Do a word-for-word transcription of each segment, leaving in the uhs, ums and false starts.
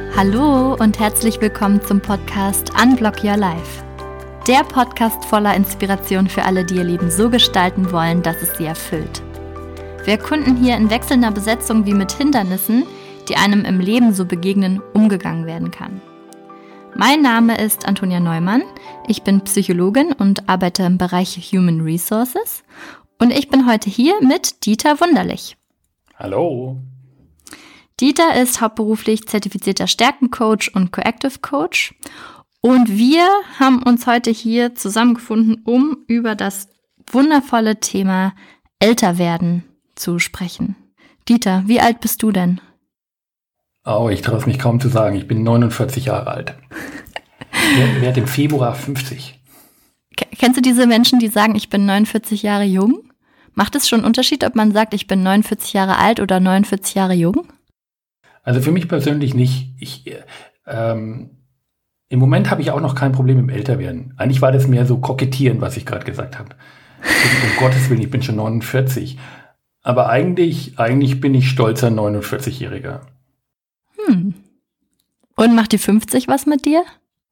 Hallo und herzlich willkommen zum Podcast Unblock Your Life. Der Podcast voller Inspiration für alle, die ihr Leben so gestalten wollen, dass es sie erfüllt. Wir erkunden hier in wechselnder Besetzung, wie mit Hindernissen, die einem im Leben so begegnen, umgegangen werden kann. Mein Name ist Antonia Neumann, ich bin Psychologin und arbeite im Bereich Human Resources und ich bin heute hier mit Dieter Wunderlich. Hallo. Dieter ist hauptberuflich zertifizierter Stärkencoach und Coactive Coach und wir haben uns heute hier zusammengefunden, um über das wundervolle Thema Älterwerden zu sprechen. Dieter, wie alt bist du denn? Oh, ich traue es mich kaum zu sagen. Ich bin neunundvierzig Jahre alt. Ich werde im Februar fünfzig. K- kennst du diese Menschen, die sagen, ich bin neunundvierzig Jahre jung? Macht es schon einen Unterschied, ob man sagt, ich bin neunundvierzig Jahre alt oder neunundvierzig Jahre jung? Also für mich persönlich nicht. Ich, ähm, im Moment habe ich auch noch kein Problem im Älterwerden. Eigentlich war das mehr so kokettieren, was ich gerade gesagt habe. Um Gottes Willen, ich bin schon neunundvierzig. Aber eigentlich, eigentlich bin ich stolzer neunundvierzig-Jähriger. Hm. Und macht die fünfzig was mit dir?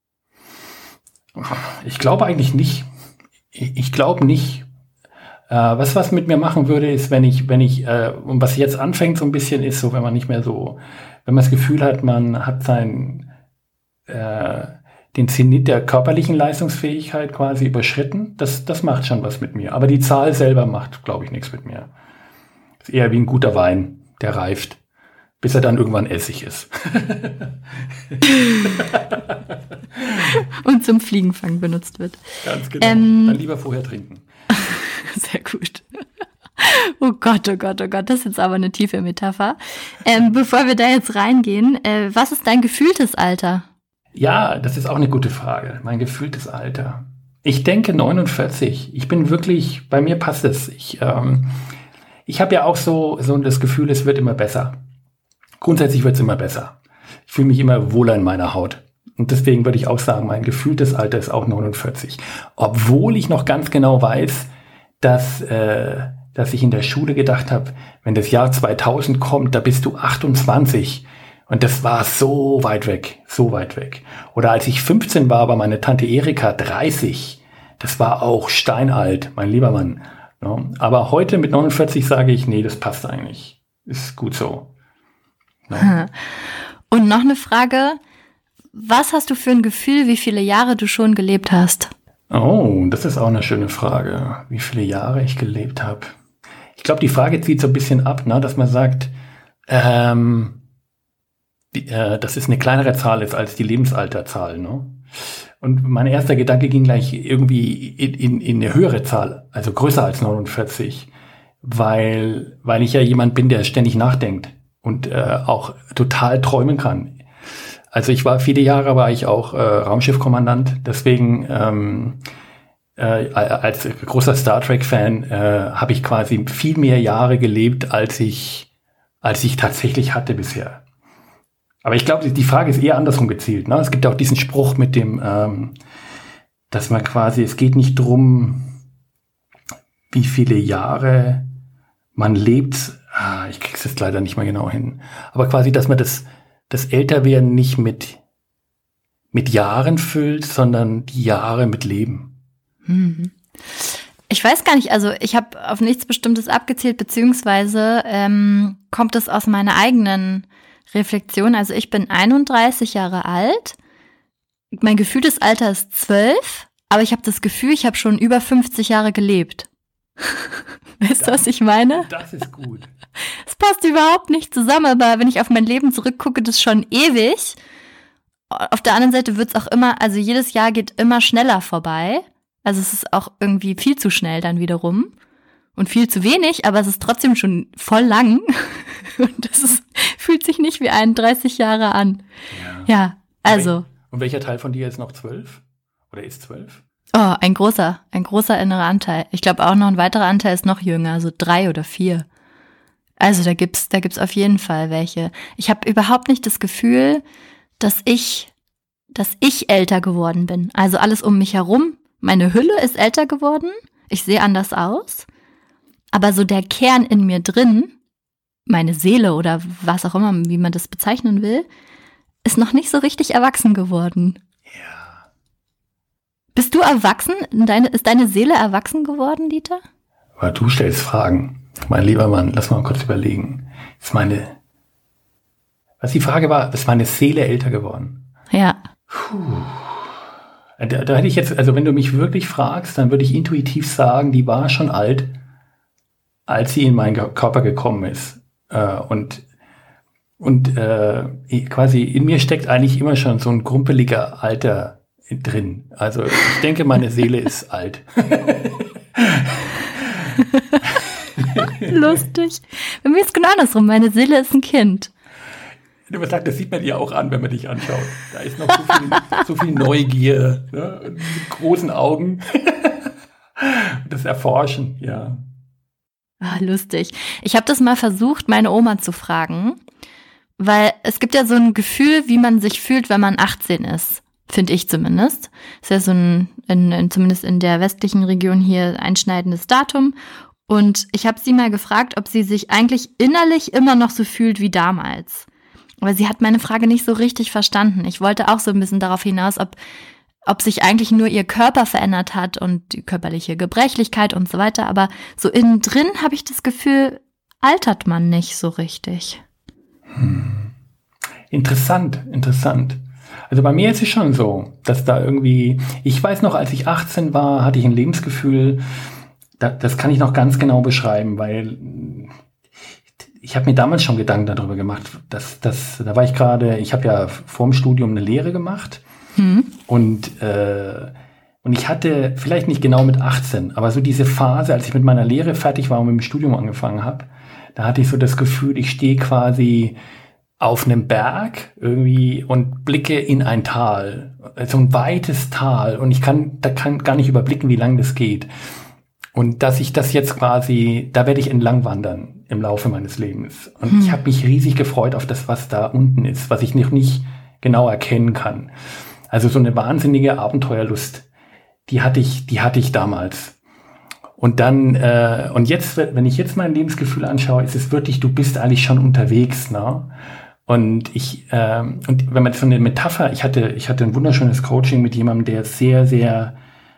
Ich glaube eigentlich nicht. Ich, ich glaube nicht. Äh, was was mit mir machen würde, ist, wenn ich, wenn ich, äh, und was jetzt anfängt so ein bisschen, ist so, wenn man nicht mehr so, wenn man das Gefühl hat, man hat sein, äh, den Zenit der körperlichen Leistungsfähigkeit quasi überschritten, das, das macht schon was mit mir. Aber die Zahl selber macht, glaube ich, nichts mit mir. Ist eher wie ein guter Wein, der reift, bis er dann irgendwann Essig ist. Und zum Fliegenfang benutzt wird. Ganz genau. Ähm, dann lieber vorher trinken. Sehr gut. Oh Gott, oh Gott, oh Gott, das ist jetzt aber eine tiefe Metapher. Ähm, bevor wir da jetzt reingehen, äh, was ist dein gefühltes Alter? Ja, das ist auch eine gute Frage. Mein gefühltes Alter. Ich denke neunundvierzig. Ich bin wirklich, bei mir passt es. Ich, ähm, ich habe ja auch so, so das Gefühl, es wird immer besser. Grundsätzlich wird es immer besser. Ich fühle mich immer wohler in meiner Haut. Und deswegen würde ich auch sagen, mein gefühltes Alter ist auch neunundvierzig. Obwohl ich noch ganz genau weiß, dass, äh, dass ich in der Schule gedacht habe, wenn das Jahr zweitausend kommt, da bist du achtundzwanzig. Und das war so weit weg, so weit weg. Oder als ich fünfzehn war, war meine Tante Erika dreißig. Das war auch steinalt, mein lieber Mann. Ja, aber heute mit neunundvierzig sage ich, nee, das passt eigentlich. Ist gut so. Ja. Und noch eine Frage. Was hast du für ein Gefühl, wie viele Jahre du schon gelebt hast? Oh, das ist auch eine schöne Frage. Wie viele Jahre ich gelebt habe. Ich glaube, die Frage zieht so ein bisschen ab, ne, dass man sagt, ähm, die, äh, dass es eine kleinere Zahl ist als die Lebensalterzahl. Ne? Und mein erster Gedanke ging gleich irgendwie in, in, in eine höhere Zahl, also größer als neunundvierzig, weil, weil ich ja jemand bin, der ständig nachdenkt und äh, auch total träumen kann. Also ich war viele Jahre, war ich auch äh, Raumschiffkommandant, deswegen ähm, äh, als großer Star Trek-Fan äh, habe ich quasi viel mehr Jahre gelebt, als ich als ich tatsächlich hatte bisher. Aber ich glaube, die Frage ist eher andersrum gezielt. Ne? Es gibt auch diesen Spruch mit dem, ähm, dass man quasi, es geht nicht drum, wie viele Jahre man lebt. Ah, ich krieg's jetzt leider nicht mehr genau hin. Aber quasi, dass man das das Älterwerden nicht mit, mit Jahren füllt, sondern die Jahre mit Leben. Mhm. Ich weiß gar nicht, also ich habe auf nichts Bestimmtes abgezielt, beziehungsweise ähm, kommt es aus meiner eigenen Reflexion. Also ich bin einunddreißig Jahre alt, mein gefühltes Alter ist zwölf, aber ich habe das Gefühl, ich habe schon über fünfzig Jahre gelebt. Weißt du, was ich meine? Das ist gut. Es passt überhaupt nicht zusammen, aber wenn ich auf mein Leben zurückgucke, das ist schon ewig. Auf der anderen Seite wird es auch immer, also jedes Jahr geht immer schneller vorbei. Also es ist auch irgendwie viel zu schnell dann wiederum. Und viel zu wenig, aber es ist trotzdem schon voll lang. Und das ist, fühlt sich nicht wie einunddreißig Jahre an. Ja, ja, also. Und welcher Teil von dir ist noch zwölf? Oder ist zwölf? Oh, ein großer, ein großer innerer Anteil. Ich glaube auch noch ein weiterer Anteil ist noch jünger, also drei oder vier. Also da gibt's, da gibt's auf jeden Fall welche. Ich habe überhaupt nicht das Gefühl, dass ich, dass ich älter geworden bin. Also alles um mich herum. Meine Hülle ist älter geworden. Ich sehe anders aus. Aber so der Kern in mir drin, meine Seele oder was auch immer, wie man das bezeichnen will, ist noch nicht so richtig erwachsen geworden. Ja. Bist du erwachsen? Deine, ist deine Seele erwachsen geworden, Dieter? Aber du stellst Fragen. Mein lieber Mann, lass mal kurz überlegen. Ist meine, was die Frage war, ist meine Seele älter geworden? Ja. Puh. Da, da hätte ich jetzt, also wenn du mich wirklich fragst, dann würde ich intuitiv sagen, die war schon alt, als sie in meinen Körper gekommen ist. Äh, und und äh, quasi in mir steckt eigentlich immer schon so ein grumpeliger Alter drin. Also ich denke, meine Seele ist alt. Lustig. Bei mir ist genau andersrum. Meine Seele ist ein Kind. Du sagst, das sieht man dir auch an, wenn man dich anschaut. Da ist noch so viel, so viel Neugier, ne? Und diese großen Augen. Das Erforschen, ja. Ah, lustig. Ich habe das mal versucht, meine Oma zu fragen, weil es gibt ja so ein Gefühl, wie man sich fühlt, wenn man achtzehn ist. Finde ich zumindest. Ist ja so ein, in, in, zumindest in der westlichen Region hier, einschneidendes Datum. Und ich habe sie mal gefragt, ob sie sich eigentlich innerlich immer noch so fühlt wie damals. Aber sie hat meine Frage nicht so richtig verstanden. Ich wollte auch so ein bisschen darauf hinaus, ob, ob sich eigentlich nur ihr Körper verändert hat und die körperliche Gebrechlichkeit und so weiter. Aber so innen drin habe ich das Gefühl, altert man nicht so richtig. Hm. Interessant, interessant. Also bei mir ist es schon so, dass da irgendwie, ich weiß noch, als ich achtzehn war, hatte ich ein Lebensgefühl, da, das kann ich noch ganz genau beschreiben, weil ich habe mir damals schon Gedanken darüber gemacht, dass, dass da war ich gerade, ich habe ja vor dem Studium eine Lehre gemacht hm. und, äh, und ich hatte vielleicht nicht genau mit achtzehn, aber so diese Phase, als ich mit meiner Lehre fertig war und mit dem Studium angefangen habe, da hatte ich so das Gefühl, ich stehe quasi auf einem Berg irgendwie und blicke in ein Tal, so ein weites Tal und ich kann, da kann gar nicht überblicken, wie lang das geht. Und dass ich das jetzt quasi, da werde ich entlang wandern im Laufe meines Lebens. Und hm. ich habe mich riesig gefreut auf das, was da unten ist, was ich noch nicht genau erkennen kann. Also so eine wahnsinnige Abenteuerlust, die hatte ich, die hatte ich damals. Und dann, äh, und jetzt, wenn ich jetzt mein Lebensgefühl anschaue, ist es wirklich, du bist eigentlich schon unterwegs, ne? Und ich, ähm, und wenn man so eine Metapher, ich hatte, ich hatte ein wunderschönes Coaching mit jemandem, der sehr, sehr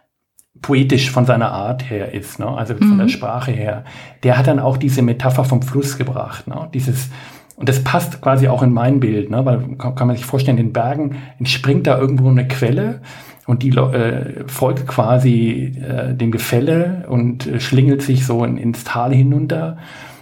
poetisch von seiner Art her ist, ne? Also von mhm. der Sprache her. Der hat dann auch diese Metapher vom Fluss gebracht, ne? Dieses, und das passt quasi auch in mein Bild, ne? Weil kann, kann man sich vorstellen, in den Bergen entspringt da irgendwo eine Quelle und die äh, folgt quasi äh, dem Gefälle und äh, schlingelt sich so in, ins Tal hinunter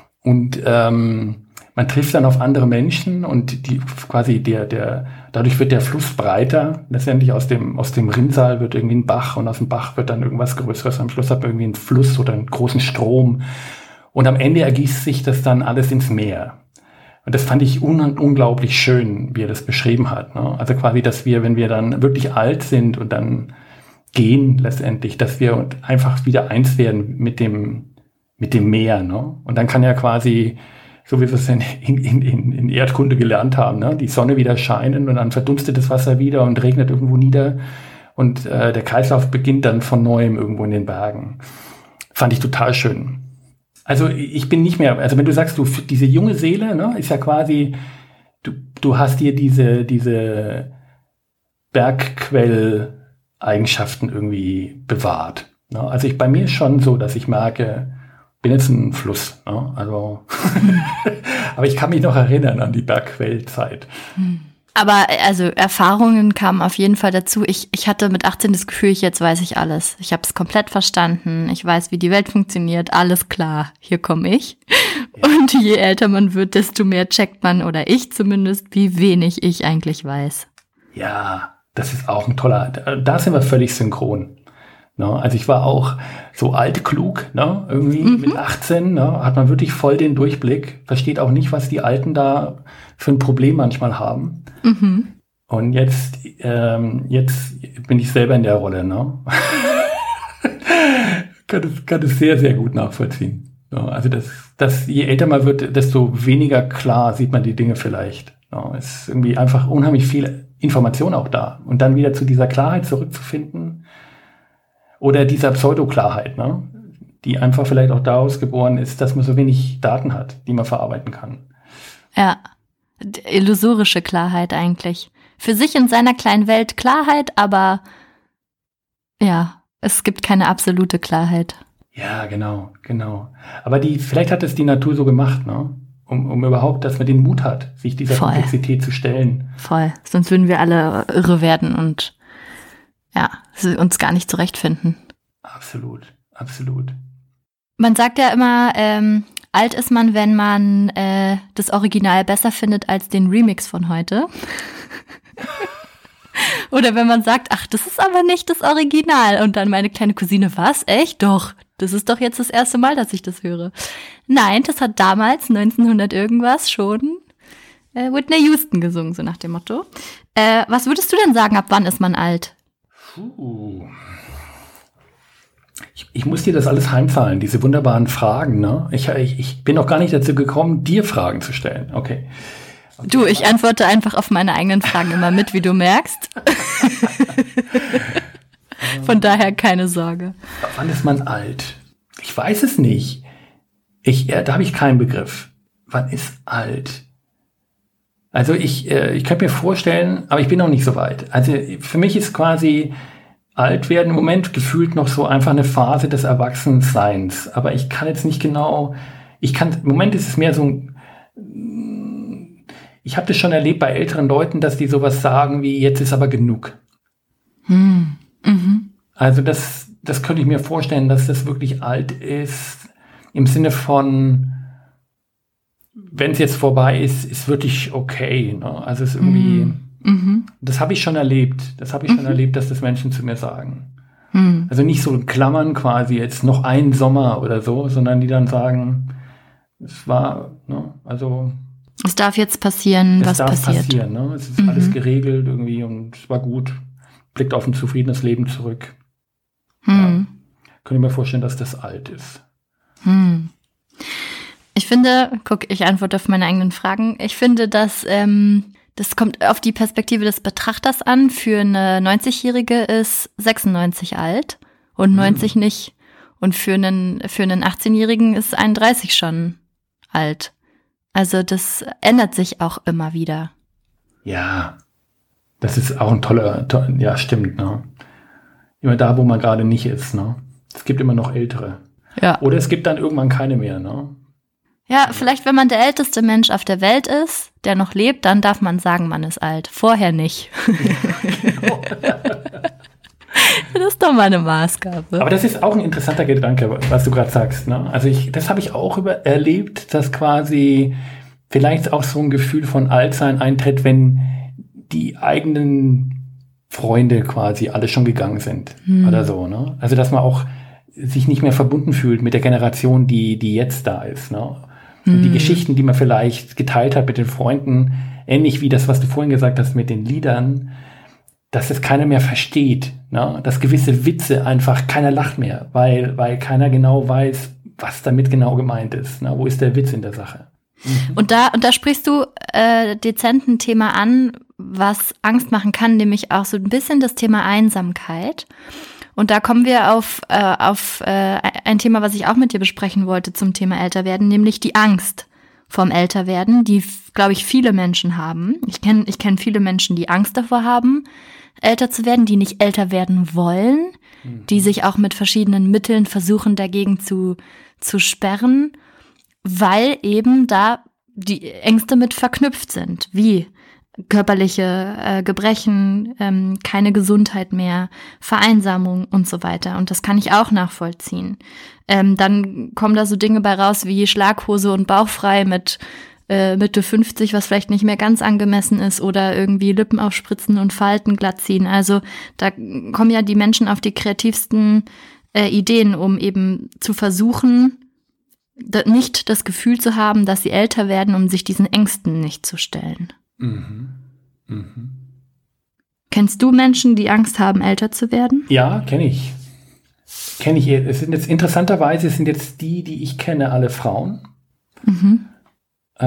und ähm, man trifft dann auf andere Menschen und die quasi der, der, dadurch wird der Fluss breiter. Letztendlich aus dem, aus dem Rinnsal wird irgendwie ein Bach und aus dem Bach wird dann irgendwas Größeres. Am Schluss hat man irgendwie einen Fluss oder einen großen Strom. Und am Ende ergießt sich das dann alles ins Meer. Und das fand ich un- unglaublich schön, wie er das beschrieben hat, ne? Also quasi, dass wir, wenn wir dann wirklich alt sind und dann gehen letztendlich, dass wir einfach wieder eins werden mit dem, mit dem Meer, ne? Und dann kann ja quasi, so wie wir es in, in, in, in Erdkunde gelernt haben, ne? Die Sonne wieder scheinen und dann verdunstet das Wasser wieder und regnet irgendwo nieder und äh, der Kreislauf beginnt dann von Neuem irgendwo in den Bergen. Fand ich total schön. Also ich bin nicht mehr, also wenn du sagst, du diese junge Seele, ne, ist ja quasi, du, du hast dir diese, diese Bergquell-Eigenschaften irgendwie bewahrt. Ne? Also ich, bei mir ist schon so, dass ich merke, bin jetzt ein Fluss, ne? Also aber ich kann mich noch erinnern an die Bergquellzeit. Aber also Erfahrungen kamen auf jeden Fall dazu. Ich, ich hatte mit achtzehn das Gefühl, jetzt weiß ich alles. Ich habe es komplett verstanden. Ich weiß, wie die Welt funktioniert. Alles klar, hier komme ich. Ja. Und je älter man wird, desto mehr checkt man, oder ich zumindest, wie wenig ich eigentlich weiß. Ja, das ist auch ein toller, da sind wir völlig synchron. No, also ich war auch so altklug, ne, irgendwie mhm. mit achtzehn, ne, hat man wirklich voll den Durchblick, versteht auch nicht, was die Alten da für ein Problem manchmal haben. Mhm. Und jetzt, ähm, jetzt bin ich selber in der Rolle, ne? kann, das, kann das sehr, sehr gut nachvollziehen. No, also das, das, je älter man wird, desto weniger klar sieht man die Dinge vielleicht. No, es ist irgendwie einfach unheimlich viel Information auch da. Und dann wieder zu dieser Klarheit zurückzufinden, oder dieser Pseudoklarheit, ne? Die einfach vielleicht auch daraus geboren ist, dass man so wenig Daten hat, die man verarbeiten kann. Ja, illusorische Klarheit eigentlich. für sich in seiner kleinen Welt Klarheit, aber ja, es gibt keine absolute Klarheit. Ja, genau, genau. Aber die, vielleicht hat es die Natur so gemacht, ne? Um, um überhaupt, dass man den Mut hat, sich dieser Voll. Komplexität zu stellen. Voll. Sonst würden wir alle irre werden und ja, uns gar nicht zurechtfinden. Absolut, absolut. Man sagt ja immer, ähm, alt ist man, wenn man äh, das Original besser findet als den Remix von heute. Oder wenn man sagt, ach, das ist aber nicht das Original. Und dann meine kleine Cousine, was? Echt? Doch. Das ist doch jetzt das erste Mal, dass ich das höre. Nein, das hat damals, neunzehnhundert irgendwas, schon äh, Whitney Houston gesungen, so nach dem Motto. Äh, was würdest du denn sagen, ab wann ist man alt? Puh. Ich, ich muss dir das alles heimfallen, diese wunderbaren Fragen, ne? Ich, ich, ich bin noch gar nicht dazu gekommen, dir Fragen zu stellen. Okay. okay. Du, ich antworte einfach auf meine eigenen Fragen immer mit, wie du merkst. Von daher keine Sorge. Wann ist man alt? Ich weiß es nicht. Ich, äh, da habe ich keinen Begriff. Wann ist alt? Also ich, äh, ich könnte mir vorstellen, aber ich bin noch nicht so weit. Also für mich ist quasi alt werden im Moment gefühlt noch so einfach eine Phase des Erwachsenseins. Aber ich kann jetzt nicht genau, ich kann, im Moment ist es mehr so ein, ich habe das schon erlebt bei älteren Leuten, dass die sowas sagen wie, jetzt ist aber genug. Hm. Mhm. Also das, das könnte ich mir vorstellen, dass das wirklich alt ist, im Sinne von, wenn es jetzt vorbei ist, ist wirklich okay. Ne? Also es ist irgendwie, mhm. das habe ich schon erlebt, das habe ich mhm. schon erlebt, dass das Menschen zu mir sagen. Mhm. Also nicht so in Klammern quasi jetzt noch ein Sommer oder so, sondern die dann sagen, es war, ne, also es darf jetzt passieren, was passiert. Es darf passieren, ne? Es ist mhm. alles geregelt irgendwie und es war gut. Blickt auf ein zufriedenes Leben zurück. Hm. Ja. Könnte ich mir vorstellen, dass das alt ist. Hm. Ich finde, guck, ich antworte auf meine eigenen Fragen. Ich finde, dass ähm, das kommt auf die Perspektive des Betrachters an. Für eine neunzigjährige ist sechsundneunzig alt und neunzig hm. nicht. Und für einen, für einen achtzehnjährigen ist einunddreißig schon alt. Also das ändert sich auch immer wieder. Ja, das ist auch ein toller, to- ja, stimmt, ne? Immer da, wo man gerade nicht ist, ne? Es gibt immer noch Ältere. Ja. Oder es gibt dann irgendwann keine mehr, ne? Ja, vielleicht, wenn man der älteste Mensch auf der Welt ist, der noch lebt, dann darf man sagen, man ist alt. Vorher nicht. Genau. Das ist doch mal eine Maßgabe. Aber das ist auch ein interessanter Gedanke, was du gerade sagst, ne? Also ich, das habe ich auch über, erlebt, dass quasi vielleicht auch so ein Gefühl von Altsein eintritt, wenn die eigenen Freunde quasi alle schon gegangen sind hm. oder so, ne? Also dass man auch sich nicht mehr verbunden fühlt mit der Generation, die die jetzt da ist, ne? Und hm. die Geschichten, die man vielleicht geteilt hat mit den Freunden, ähnlich wie das, was du vorhin gesagt hast mit den Liedern, dass es keiner mehr versteht, ne? Dass gewisse Witze einfach, keiner lacht mehr, weil weil keiner genau weiß, was damit genau gemeint ist, ne? Wo ist der Witz in der Sache? Mhm. Und da und da sprichst du äh, dezent ein Thema an, was Angst machen kann, nämlich auch so ein bisschen das Thema Einsamkeit. Und da kommen wir auf, äh, auf äh, ein Thema, was ich auch mit dir besprechen wollte zum Thema Älterwerden, nämlich die Angst vorm Älterwerden, die, glaube ich, viele Menschen haben. Ich kenne ich kenn viele Menschen, die Angst davor haben, älter zu werden, die nicht älter werden wollen, mhm. die sich auch mit verschiedenen Mitteln versuchen, dagegen zu, zu sperren, weil eben da die Ängste mit verknüpft sind, wie körperliche äh, Gebrechen, ähm, keine Gesundheit mehr, Vereinsamung und so weiter. Und das kann ich auch nachvollziehen. Ähm, dann kommen da so Dinge bei raus wie Schlaghose und bauchfrei mit äh, Mitte fünfzig, was vielleicht nicht mehr ganz angemessen ist, oder irgendwie Lippen aufspritzen und Falten glatt ziehen. Also da kommen ja die Menschen auf die kreativsten äh, Ideen, um eben zu versuchen, da nicht das Gefühl zu haben, dass sie älter werden, um sich diesen Ängsten nicht zu stellen. Mhm. Mhm. Kennst du Menschen, die Angst haben, älter zu werden? Ja, kenne ich. Kenne ich. Es sind jetzt interessanterweise sind jetzt die, die ich kenne, alle Frauen. Mhm. Äh,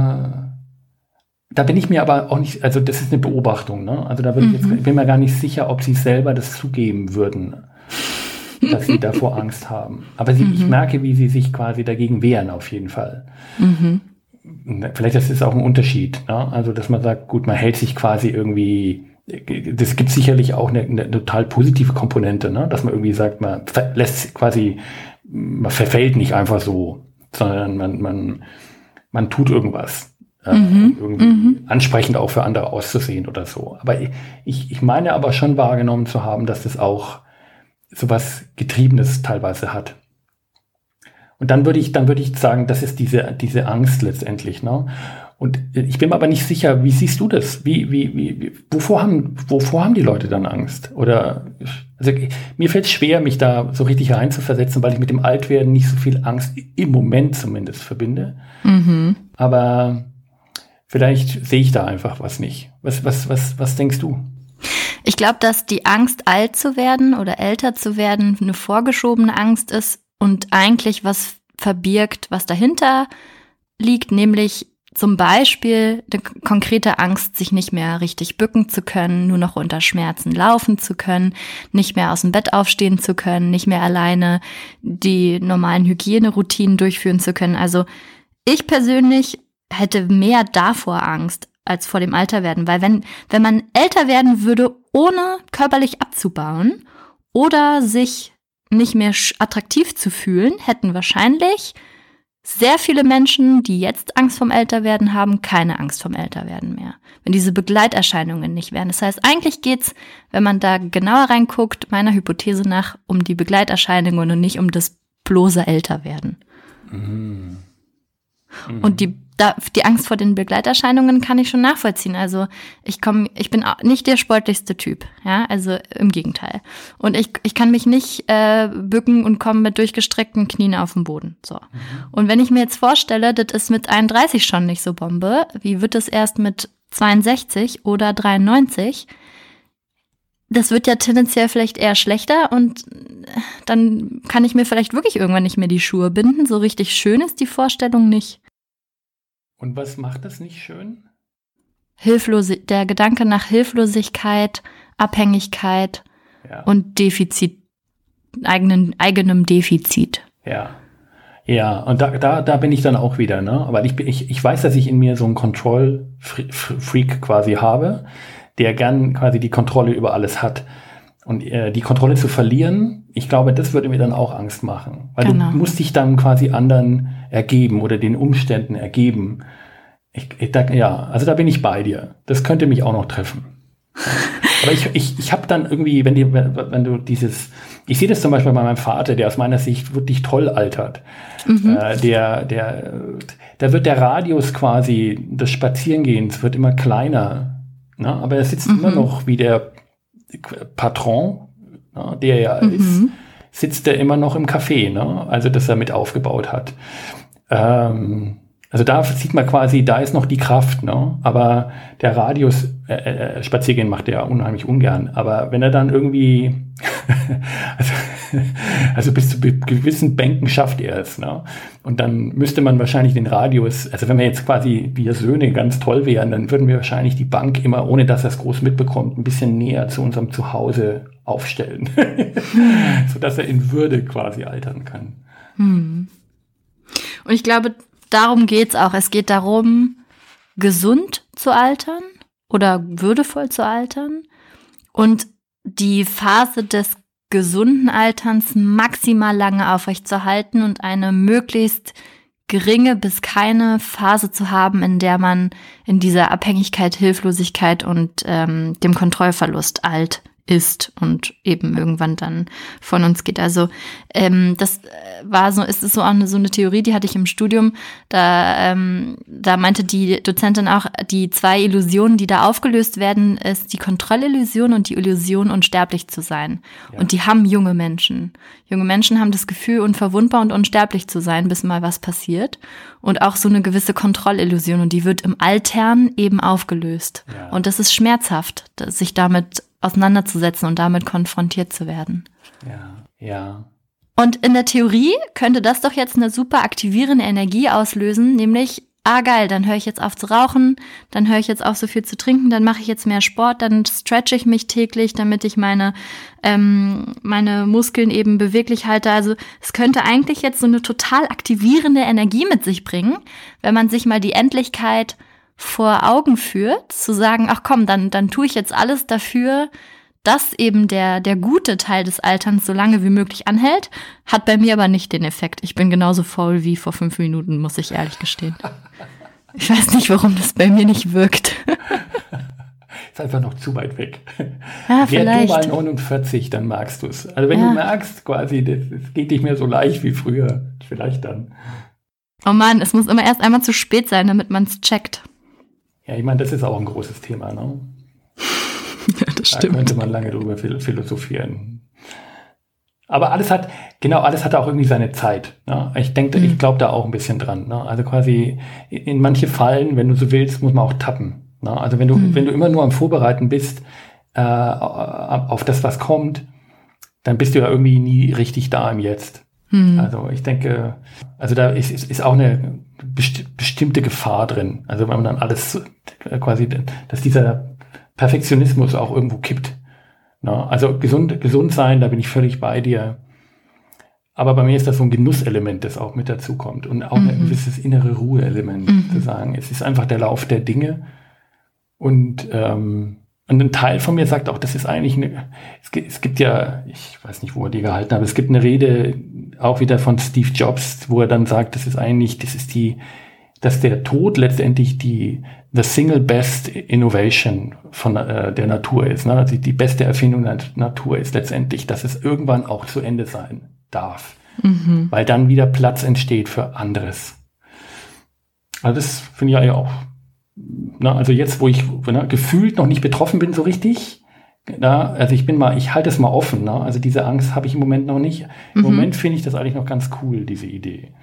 da bin ich mir aber auch nicht, also das ist eine Beobachtung, ne? Also da bin mhm. ich jetzt, bin mir gar nicht sicher, ob sie selber das zugeben würden, dass sie davor Angst haben. Aber sie, mhm. ich merke, wie sie sich quasi dagegen wehren, auf jeden Fall. Mhm. vielleicht ist es auch ein Unterschied, ne? Also, dass man sagt, gut, man hält sich quasi irgendwie, das gibt sicherlich auch eine, eine total positive Komponente, ne? Dass man irgendwie sagt, man lässt quasi, man verfällt nicht einfach so, sondern man, man, man tut irgendwas, äh, Mhm. irgendwie Mhm. ansprechend auch für andere auszusehen oder so. Aber ich, ich meine aber schon wahrgenommen zu haben, dass das auch sowas Getriebenes teilweise hat. Und dann würde ich, dann würde ich sagen, das ist diese, diese Angst letztendlich, ne? Und ich bin mir aber nicht sicher, wie siehst du das? Wie, wie, wie, wovor haben, wovor haben die Leute dann Angst? Oder, also mir fällt es schwer, mich da so richtig reinzuversetzen, weil ich mit dem Altwerden nicht so viel Angst im Moment zumindest verbinde. Mhm. Aber vielleicht sehe ich da einfach was nicht. Was, was, was, was denkst du? Ich glaube, dass die Angst, alt zu werden oder älter zu werden, eine vorgeschobene Angst ist und eigentlich was verbirgt, was dahinter liegt, nämlich zum Beispiel eine konkrete Angst, sich nicht mehr richtig bücken zu können, nur noch unter Schmerzen laufen zu können, nicht mehr aus dem Bett aufstehen zu können, nicht mehr alleine die normalen Hygieneroutinen durchführen zu können. Also ich persönlich hätte mehr davor Angst als vor dem Alterwerden, weil wenn, wenn man älter werden würde, ohne körperlich abzubauen oder sich nicht mehr attraktiv zu fühlen, hätten wahrscheinlich sehr viele Menschen, die jetzt Angst vom Älterwerden haben, keine Angst vom Älterwerden mehr. Wenn diese Begleiterscheinungen nicht wären. Das heißt, eigentlich geht's, wenn man da genauer reinguckt, meiner Hypothese nach, um die Begleiterscheinungen und nicht um das bloße Älterwerden. Mhm. Mhm. Und die, da, die Angst vor den Begleiterscheinungen kann ich schon nachvollziehen. Also ich komme, ich bin nicht der sportlichste Typ, ja, also im Gegenteil. Und ich, ich kann mich nicht äh, bücken und komme mit durchgestreckten Knien auf den Boden. So. Mhm. Und wenn ich mir jetzt vorstelle, das ist mit einunddreißig schon nicht so Bombe, wie wird es erst mit zweiundsechzig oder dreiundneunzig? Das wird ja tendenziell vielleicht eher schlechter und dann kann ich mir vielleicht wirklich irgendwann nicht mehr die Schuhe binden. So richtig schön ist die Vorstellung nicht. Und was macht das nicht schön? Hilflose, der Gedanke nach Hilflosigkeit, Abhängigkeit Ja. und Defizit, eigenen, eigenem Defizit. Ja. Ja, und da, da, da bin ich dann auch wieder, ne? Aber ich, ich, ich weiß, dass ich in mir so einen Control-Freak quasi habe, der gern quasi die Kontrolle über alles hat. Und äh, die Kontrolle zu verlieren, ich glaube, das würde mir dann auch Angst machen. Weil Genau. du musst dich dann quasi anderen ergeben oder den Umständen ergeben. Ich, ich, da, ja, also da bin ich bei dir. Das könnte mich auch noch treffen. Aber ich, ich, ich habe dann irgendwie, wenn, die, wenn, wenn du dieses, ich sehe das zum Beispiel bei meinem Vater, der aus meiner Sicht wirklich toll altert. Mhm. Äh, der, der, da wird der Radius quasi des Spazierengehens wird immer kleiner. Ne? Aber er sitzt mhm. immer noch wie der Patron, ne, der ja mhm. ist, sitzt er immer noch im Café, ne? Also das er mit aufgebaut hat. Ähm, also da sieht man quasi, da ist noch die Kraft, ne? Aber der Radius, äh, äh, Spaziergehen macht er ja unheimlich ungern, aber wenn er dann irgendwie, also, also bis zu gewissen Bänken schafft er es, ne? Und dann müsste man wahrscheinlich den Radius, also wenn wir jetzt quasi, wir Söhne ganz toll wären, dann würden wir wahrscheinlich die Bank immer, ohne dass er es groß mitbekommt, ein bisschen näher zu unserem Zuhause aufstellen, sodass er in Würde quasi altern kann. Hm. Und ich glaube, darum geht's auch. Es geht darum, gesund zu altern oder würdevoll zu altern und die Phase des gesunden Alterns maximal lange aufrechtzuerhalten und eine möglichst geringe bis keine Phase zu haben, in der man in dieser Abhängigkeit, Hilflosigkeit und ähm, dem Kontrollverlust alt ist und eben irgendwann dann von uns geht. Also ähm, das war so, ist es so eine, so eine Theorie, die hatte ich im Studium. Da, ähm, da meinte die Dozentin auch, die zwei Illusionen, die da aufgelöst werden, ist die Kontrollillusion und die Illusion, unsterblich zu sein. Ja. Und die haben junge Menschen. Junge Menschen haben das Gefühl, unverwundbar und unsterblich zu sein, bis mal was passiert. Und auch so eine gewisse Kontrollillusion. Und die wird im Altern eben aufgelöst. Ja. Und das ist schmerzhaft, sich damit auseinanderzusetzen und damit konfrontiert zu werden. Ja, ja. Und in der Theorie könnte das doch jetzt eine super aktivierende Energie auslösen, nämlich ah geil, dann höre ich jetzt auf zu rauchen, dann höre ich jetzt auf so viel zu trinken, dann mache ich jetzt mehr Sport, dann stretche ich mich täglich, damit ich meine ähm, meine Muskeln eben beweglich halte. Also es könnte eigentlich jetzt so eine total aktivierende Energie mit sich bringen, wenn man sich mal die Endlichkeit vor Augen führt, zu sagen, ach komm, dann dann tue ich jetzt alles dafür, dass eben der der gute Teil des Alterns so lange wie möglich anhält, hat bei mir aber nicht den Effekt. Ich bin genauso faul wie vor fünf Minuten, muss ich ehrlich gestehen. Ich weiß nicht, warum das bei mir nicht wirkt. Ist einfach noch zu weit weg. Ja, vielleicht. Werd du mal neunundvierzig, dann magst du es. Also wenn ja. du merkst, quasi, das, das geht nicht mehr so leicht wie früher, vielleicht dann. Oh Mann, es muss immer erst einmal zu spät sein, damit man es checkt. Ja, ich meine, das ist auch ein großes Thema, ne? Ja, das da stimmt. könnte man lange drüber philosophieren. Aber alles hat, genau, alles hat auch irgendwie seine Zeit. Ne? Ich denke, mhm. ich glaube da auch ein bisschen dran. Ne? Also quasi in manche Fallen, wenn du so willst, muss man auch tappen. Ne? Also wenn du, mhm. wenn du immer nur am Vorbereiten bist äh, auf das, was kommt, dann bist du ja irgendwie nie richtig da im Jetzt. Mhm. Also ich denke, also da ist, ist, ist auch eine best- bestimmte Gefahr drin. Also wenn man dann alles quasi, dass dieser Perfektionismus auch irgendwo kippt. Na, also gesund, gesund sein, da bin ich völlig bei dir. Aber bei mir ist das so ein Genusselement, das auch mit dazu kommt. Und auch mhm. ein gewisses innere Ruhe-Element, mhm. zu sagen, es ist einfach der Lauf der Dinge. Und, ähm, und ein Teil von mir sagt auch, das ist eigentlich eine, es gibt, es gibt ja, ich weiß nicht, wo er die gehalten hat, aber es gibt eine Rede auch wieder von Steve Jobs, wo er dann sagt, das ist eigentlich, das ist die, dass der Tod letztendlich die the single best innovation von äh, der Natur ist. Ne? Also die beste Erfindung der Natur ist letztendlich, dass es irgendwann auch zu Ende sein darf. Mhm. Weil dann wieder Platz entsteht für anderes. Also das finde ich ja auch, na, also jetzt, wo ich na, gefühlt noch nicht betroffen bin so richtig, na, also ich bin mal, ich halte es mal offen. Na? Also diese Angst habe ich im Moment noch nicht. Im mhm. Moment finde ich das eigentlich noch ganz cool, diese Idee.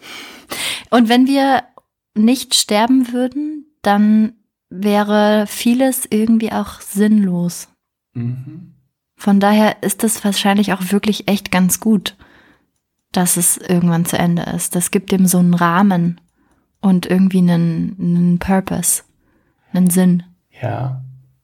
Und wenn wir nicht sterben würden, dann wäre vieles irgendwie auch sinnlos. Mhm. Von daher ist es wahrscheinlich auch wirklich echt ganz gut, dass es irgendwann zu Ende ist. Das gibt dem so einen Rahmen und irgendwie einen, einen Purpose, einen Sinn. Ja.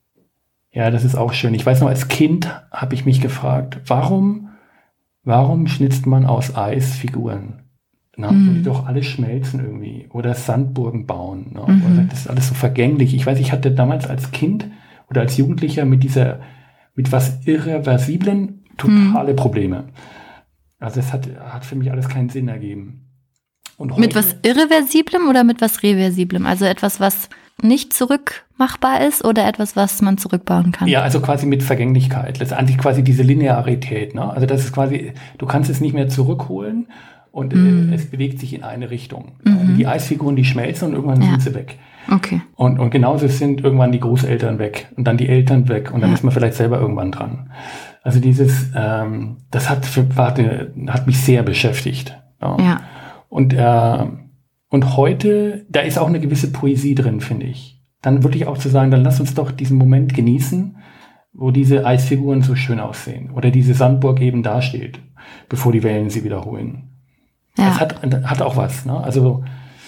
Ja, das ist auch schön. Ich weiß noch, als Kind habe ich mich gefragt, warum, warum schnitzt man aus Eis Figuren? Na, mm. wo die doch alle schmelzen irgendwie. Oder Sandburgen bauen. Na, mm-hmm. Das ist alles so vergänglich. Ich weiß, ich hatte damals als Kind oder als Jugendlicher mit dieser, mit was Irreversiblen totale mm. Probleme. Also es hat, hat für mich alles keinen Sinn ergeben. Und heute, mit was Irreversiblem oder mit was Reversiblem? Also etwas, was nicht zurückmachbar ist oder etwas, was man zurückbauen kann? Ja, also quasi mit Vergänglichkeit. Letztendlich quasi diese Linearität. Ne? Also das ist quasi, du kannst es nicht mehr zurückholen. Und mm. äh, es bewegt sich in eine Richtung. Mhm. Die Eisfiguren, die schmelzen und irgendwann ja. sind sie weg. Okay. Und, und genauso sind irgendwann die Großeltern weg und dann die Eltern weg und dann ja. ist man vielleicht selber irgendwann dran. Also dieses, ähm, das hat, für, warte, hat mich sehr beschäftigt. Ja. ja. Und, äh, und heute, da ist auch eine gewisse Poesie drin, finde ich. Dann wirklich auch zu sagen, dann lass uns doch diesen Moment genießen, wo diese Eisfiguren so schön aussehen oder diese Sandburg eben dasteht, bevor die Wellen sie wiederholen. Ja. Das hat, hat auch was, ne? Also,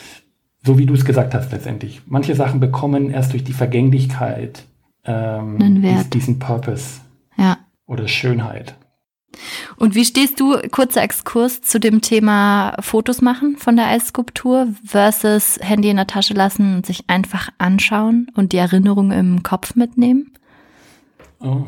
so wie du es gesagt hast letztendlich. Manche Sachen bekommen erst durch die Vergänglichkeit ähm, einen Wert. diesen Purpose ja. oder Schönheit. Und wie stehst du, kurzer Exkurs, zu dem Thema Fotos machen von der Eisskulptur versus Handy in der Tasche lassen und sich einfach anschauen und die Erinnerung im Kopf mitnehmen? Mhm.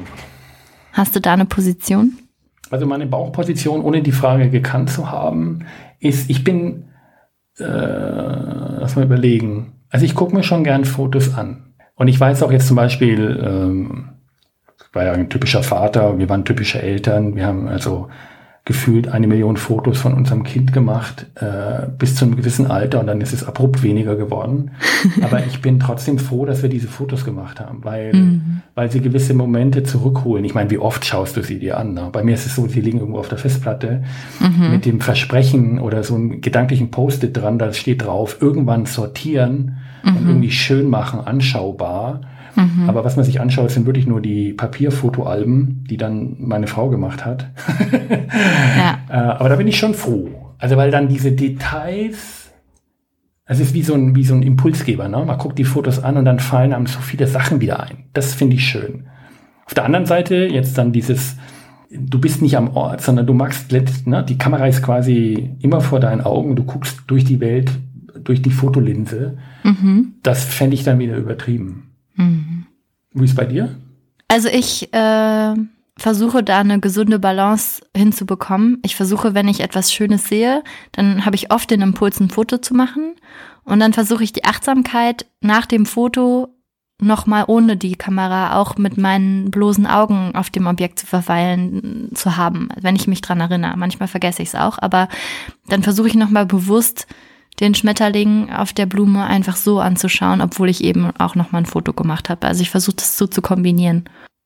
Hast du da eine Position? Also meine Bauchposition, ohne die Frage gekannt zu haben, ist, ich bin, äh, lass mal überlegen, also ich gucke mir schon gern Fotos an. Und ich weiß auch jetzt zum Beispiel, ähm, ich war ja ein typischer Vater, wir waren typische Eltern, wir haben also gefühlt eine Million Fotos von unserem Kind gemacht, äh, bis zu einem gewissen Alter und dann ist es abrupt weniger geworden. Aber ich bin trotzdem froh, dass wir diese Fotos gemacht haben, weil, mhm. weil sie gewisse Momente zurückholen. Ich meine, wie oft schaust du sie dir an? Ne? Bei mir ist es so, sie liegen irgendwo auf der Festplatte mhm. mit dem Versprechen oder so einem gedanklichen Post-it dran, da steht drauf, irgendwann sortieren mhm. und irgendwie schön machen, anschaubar. Mhm. Aber was man sich anschaut, sind wirklich nur die Papierfotoalben, die dann meine Frau gemacht hat. Ja. äh, aber da bin ich schon froh. Also weil dann diese Details Es ist wie so ein, wie so ein Impulsgeber, ne? Man guckt die Fotos an und dann fallen einem so viele Sachen wieder ein. Das finde ich schön. Auf der anderen Seite jetzt dann dieses, du bist nicht am Ort, sondern du machst, ne? Die Kamera ist quasi immer vor deinen Augen, du guckst durch die Welt, durch die Fotolinse. Mhm. Das fände ich dann wieder übertrieben. Mhm. Wie ist es bei dir? Also ich äh, versuche da eine gesunde Balance hinzubekommen. Ich versuche, wenn ich etwas Schönes sehe, dann habe ich oft den Impuls, ein Foto zu machen. Und dann versuche ich die Achtsamkeit nach dem Foto nochmal ohne die Kamera auch mit meinen bloßen Augen auf dem Objekt zu verweilen zu haben, wenn ich mich dran erinnere. Manchmal vergesse ich es auch, aber dann versuche ich nochmal bewusst den Schmetterling auf der Blume einfach so anzuschauen, obwohl ich eben auch nochmal ein Foto gemacht habe. Also ich versuche das so zu kombinieren.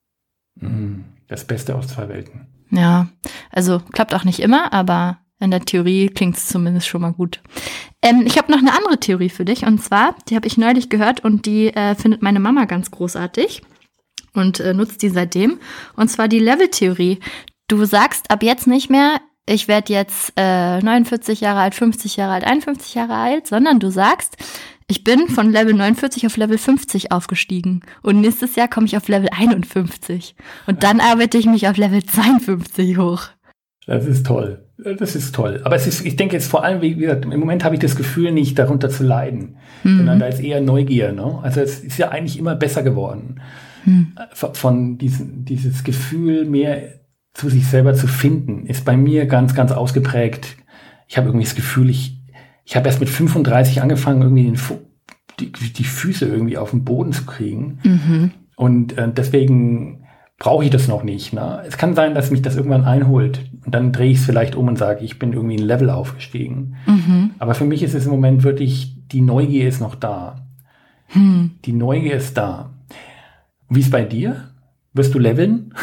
Das Beste aus zwei Welten. Ja, also klappt auch nicht immer, aber in der Theorie klingt es zumindest schon mal gut. Ähm, ich habe noch eine andere Theorie für dich und zwar, die habe ich neulich gehört und die äh, findet meine Mama ganz großartig und äh, nutzt die seitdem. Und zwar die Level-Theorie. Du sagst ab jetzt nicht mehr, ich werde jetzt äh, neunundvierzig Jahre alt, fünfzig Jahre alt, einundfünfzig Jahre alt, sondern du sagst, ich bin von Level neunundvierzig auf Level fünfzig aufgestiegen und nächstes Jahr komme ich auf Level einundfünfzig und dann arbeite ich mich auf Level zweiundfünfzig hoch. Das ist toll. Das ist toll. Aber es ist, ich denke jetzt vor allem, wie gesagt, im Moment habe ich das Gefühl, nicht darunter zu leiden, mhm. sondern da ist eher Neugier. Ne? Also es ist ja eigentlich immer besser geworden, mhm. von diesem dieses Gefühl mehr zu sich selber zu finden, ist bei mir ganz, ganz ausgeprägt. Ich habe irgendwie das Gefühl, ich, ich habe erst mit fünfunddreißig angefangen, irgendwie den Fu- die, die Füße irgendwie auf den Boden zu kriegen. Mhm. Und äh, deswegen brauche ich das noch nicht. Ne? Es kann sein, dass mich das irgendwann einholt. Und dann drehe ich es vielleicht um und sage, ich bin irgendwie ein Level aufgestiegen. Mhm. Aber für mich ist es im Moment wirklich, die Neugier ist noch da. Mhm. Die Neugier ist da. Wie ist es bei dir? Wirst du leveln?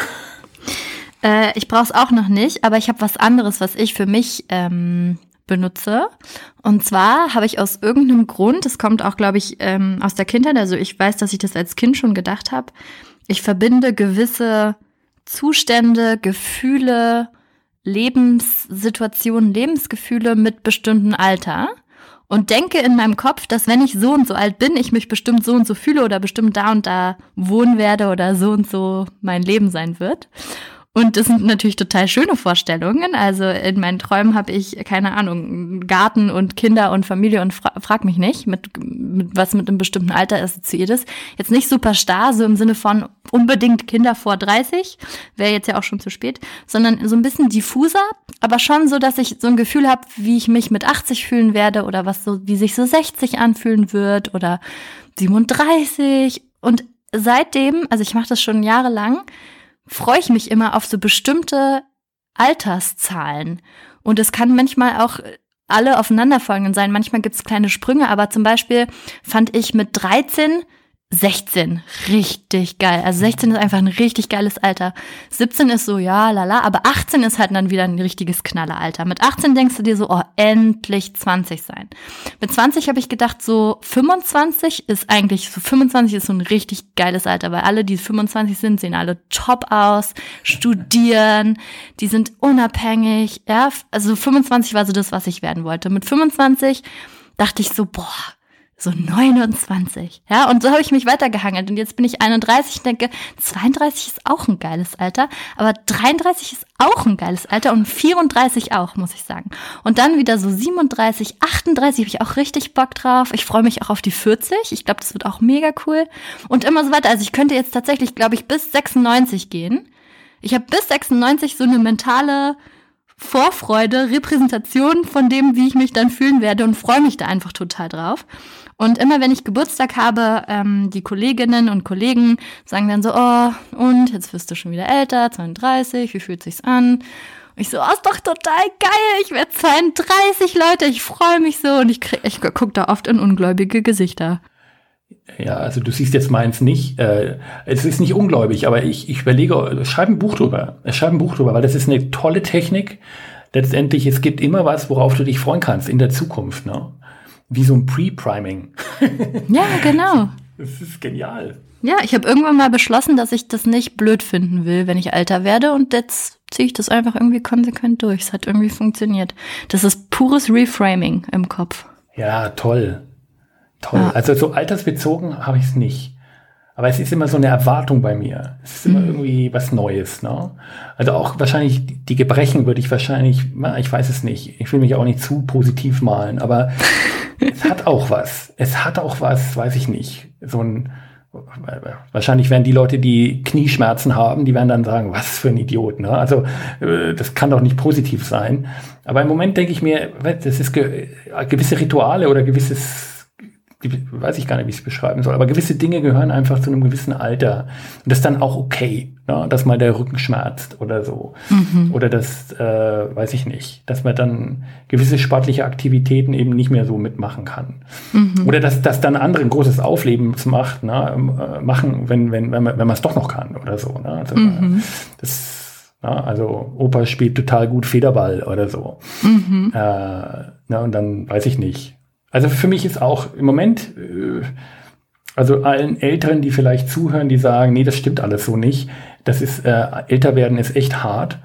Äh, ich brauche es auch noch nicht, aber ich habe was anderes, was ich für mich ähm, benutze. Und zwar habe ich aus irgendeinem Grund, das kommt auch, glaube ich, ähm, aus der Kindheit, also ich weiß, dass ich das als Kind schon gedacht habe, ich verbinde gewisse Zustände, Gefühle, Lebenssituationen, Lebensgefühle mit bestimmten Alter und denke in meinem Kopf, dass wenn ich so und so alt bin, ich mich bestimmt so und so fühle oder bestimmt da und da wohnen werde oder so und so mein Leben sein wird. Und das sind natürlich total schöne Vorstellungen. Also in meinen Träumen habe ich, keine Ahnung, Garten und Kinder und Familie und fra- frag mich nicht, mit, mit was mit einem bestimmten Alter assoziiert ist. Jetzt nicht super starr, so im Sinne von unbedingt Kinder vor dreißig, wäre jetzt ja auch schon zu spät, sondern so ein bisschen diffuser, aber schon so, dass ich so ein Gefühl habe, wie ich mich mit achtzig fühlen werde oder was so, wie sich so sechzig anfühlen wird oder siebenunddreißig. Und seitdem, also ich mache das schon jahrelang, freue ich mich immer auf so bestimmte Alterszahlen. Und es kann manchmal auch alle aufeinanderfolgend sein. Manchmal gibt es kleine Sprünge, aber zum Beispiel fand ich mit dreizehn sechzehn richtig geil. Also sechzehn ist einfach ein richtig geiles Alter. siebzehn ist so, ja, lala, aber achtzehn ist halt dann wieder ein richtiges Knalleralter. Mit achtzehn denkst du dir so, oh, endlich zwanzig sein. Mit zwanzig habe ich gedacht, so fünfundzwanzig ist eigentlich, so fünfundzwanzig ist so ein richtig geiles Alter, weil alle, die fünfundzwanzig sind, sehen alle top aus, studieren, die sind unabhängig, ja. Also fünfundzwanzig war so das, was ich werden wollte. Mit fünfundzwanzig dachte ich so, boah, so neunundzwanzig, ja, und so habe ich mich weitergehangelt und jetzt bin ich einunddreißig und denke, zweiunddreißig ist auch ein geiles Alter, aber dreiunddreißig ist auch ein geiles Alter und vierunddreißig auch, muss ich sagen. Und dann wieder so siebenunddreißig, achtunddreißig habe ich auch richtig Bock drauf. Ich freue mich auch auf die vierzig, ich glaube, das wird auch mega cool und immer so weiter. Also ich könnte jetzt tatsächlich, glaube ich, bis sechsundneunzig gehen. Ich habe bis sechsundneunzig so eine mentale Vorfreude, Repräsentation von dem, wie ich mich dann fühlen werde und freue mich da einfach total drauf. Und immer wenn ich Geburtstag habe, ähm, die Kolleginnen und Kollegen sagen dann so, oh, und jetzt wirst du schon wieder älter, zweiunddreißig, wie fühlt sich's an? Und ich so, oh, ist doch total geil, ich werde zweiunddreißig, Leute, ich freue mich so. Und ich, krieg, ich gucke da oft in ungläubige Gesichter. Ja, also du siehst jetzt meins nicht. Äh, es ist nicht ungläubig, aber ich, ich überlege, schreib ein Buch drüber. Schreib ein Buch drüber, weil das ist eine tolle Technik. Letztendlich, es gibt immer was, worauf du dich freuen kannst in der Zukunft, ne? Wie so ein Pre-Priming. Ja, genau. Das ist genial. Ja, ich habe irgendwann mal beschlossen, dass ich das nicht blöd finden will, wenn ich älter werde. Und jetzt ziehe ich das einfach irgendwie konsequent durch. Es hat irgendwie funktioniert. Das ist pures Reframing im Kopf. Ja, toll. toll. Ja. Also so altersbezogen habe ich es nicht. Aber es ist immer so eine Erwartung bei mir. Es ist immer mhm. irgendwie was Neues. Ne? Also auch wahrscheinlich die Gebrechen würde ich wahrscheinlich, ich weiß es nicht, ich will mich auch nicht zu positiv malen, aber es hat auch was. Es hat auch was, weiß ich nicht. So ein, wahrscheinlich werden die Leute, die Knieschmerzen haben, die werden dann sagen, was für ein Idiot. Ne? Also das kann doch nicht positiv sein. Aber im Moment denke ich mir, das ist ge- gewisse Rituale oder gewisses, weiß ich gar nicht, wie ich es beschreiben soll, aber gewisse Dinge gehören einfach zu einem gewissen Alter. Und das ist dann auch okay, ne? Dass mal der Rücken schmerzt oder so. Mhm. Oder das, äh, weiß ich nicht, dass man dann gewisse sportliche Aktivitäten eben nicht mehr so mitmachen kann. Mhm. Oder dass, dass dann andere ein großes Aufleben macht, ne? machen, wenn, wenn, wenn man wenn man es doch noch kann oder so. Ne? Also, mhm. das, na, also Opa spielt total gut Federball oder so. Mhm. Äh, na, und dann weiß ich nicht. Also für mich ist auch im Moment, äh, also allen Älteren, die vielleicht zuhören, die sagen, nee, das stimmt alles so nicht. Das ist, äh, älter werden ist echt hart.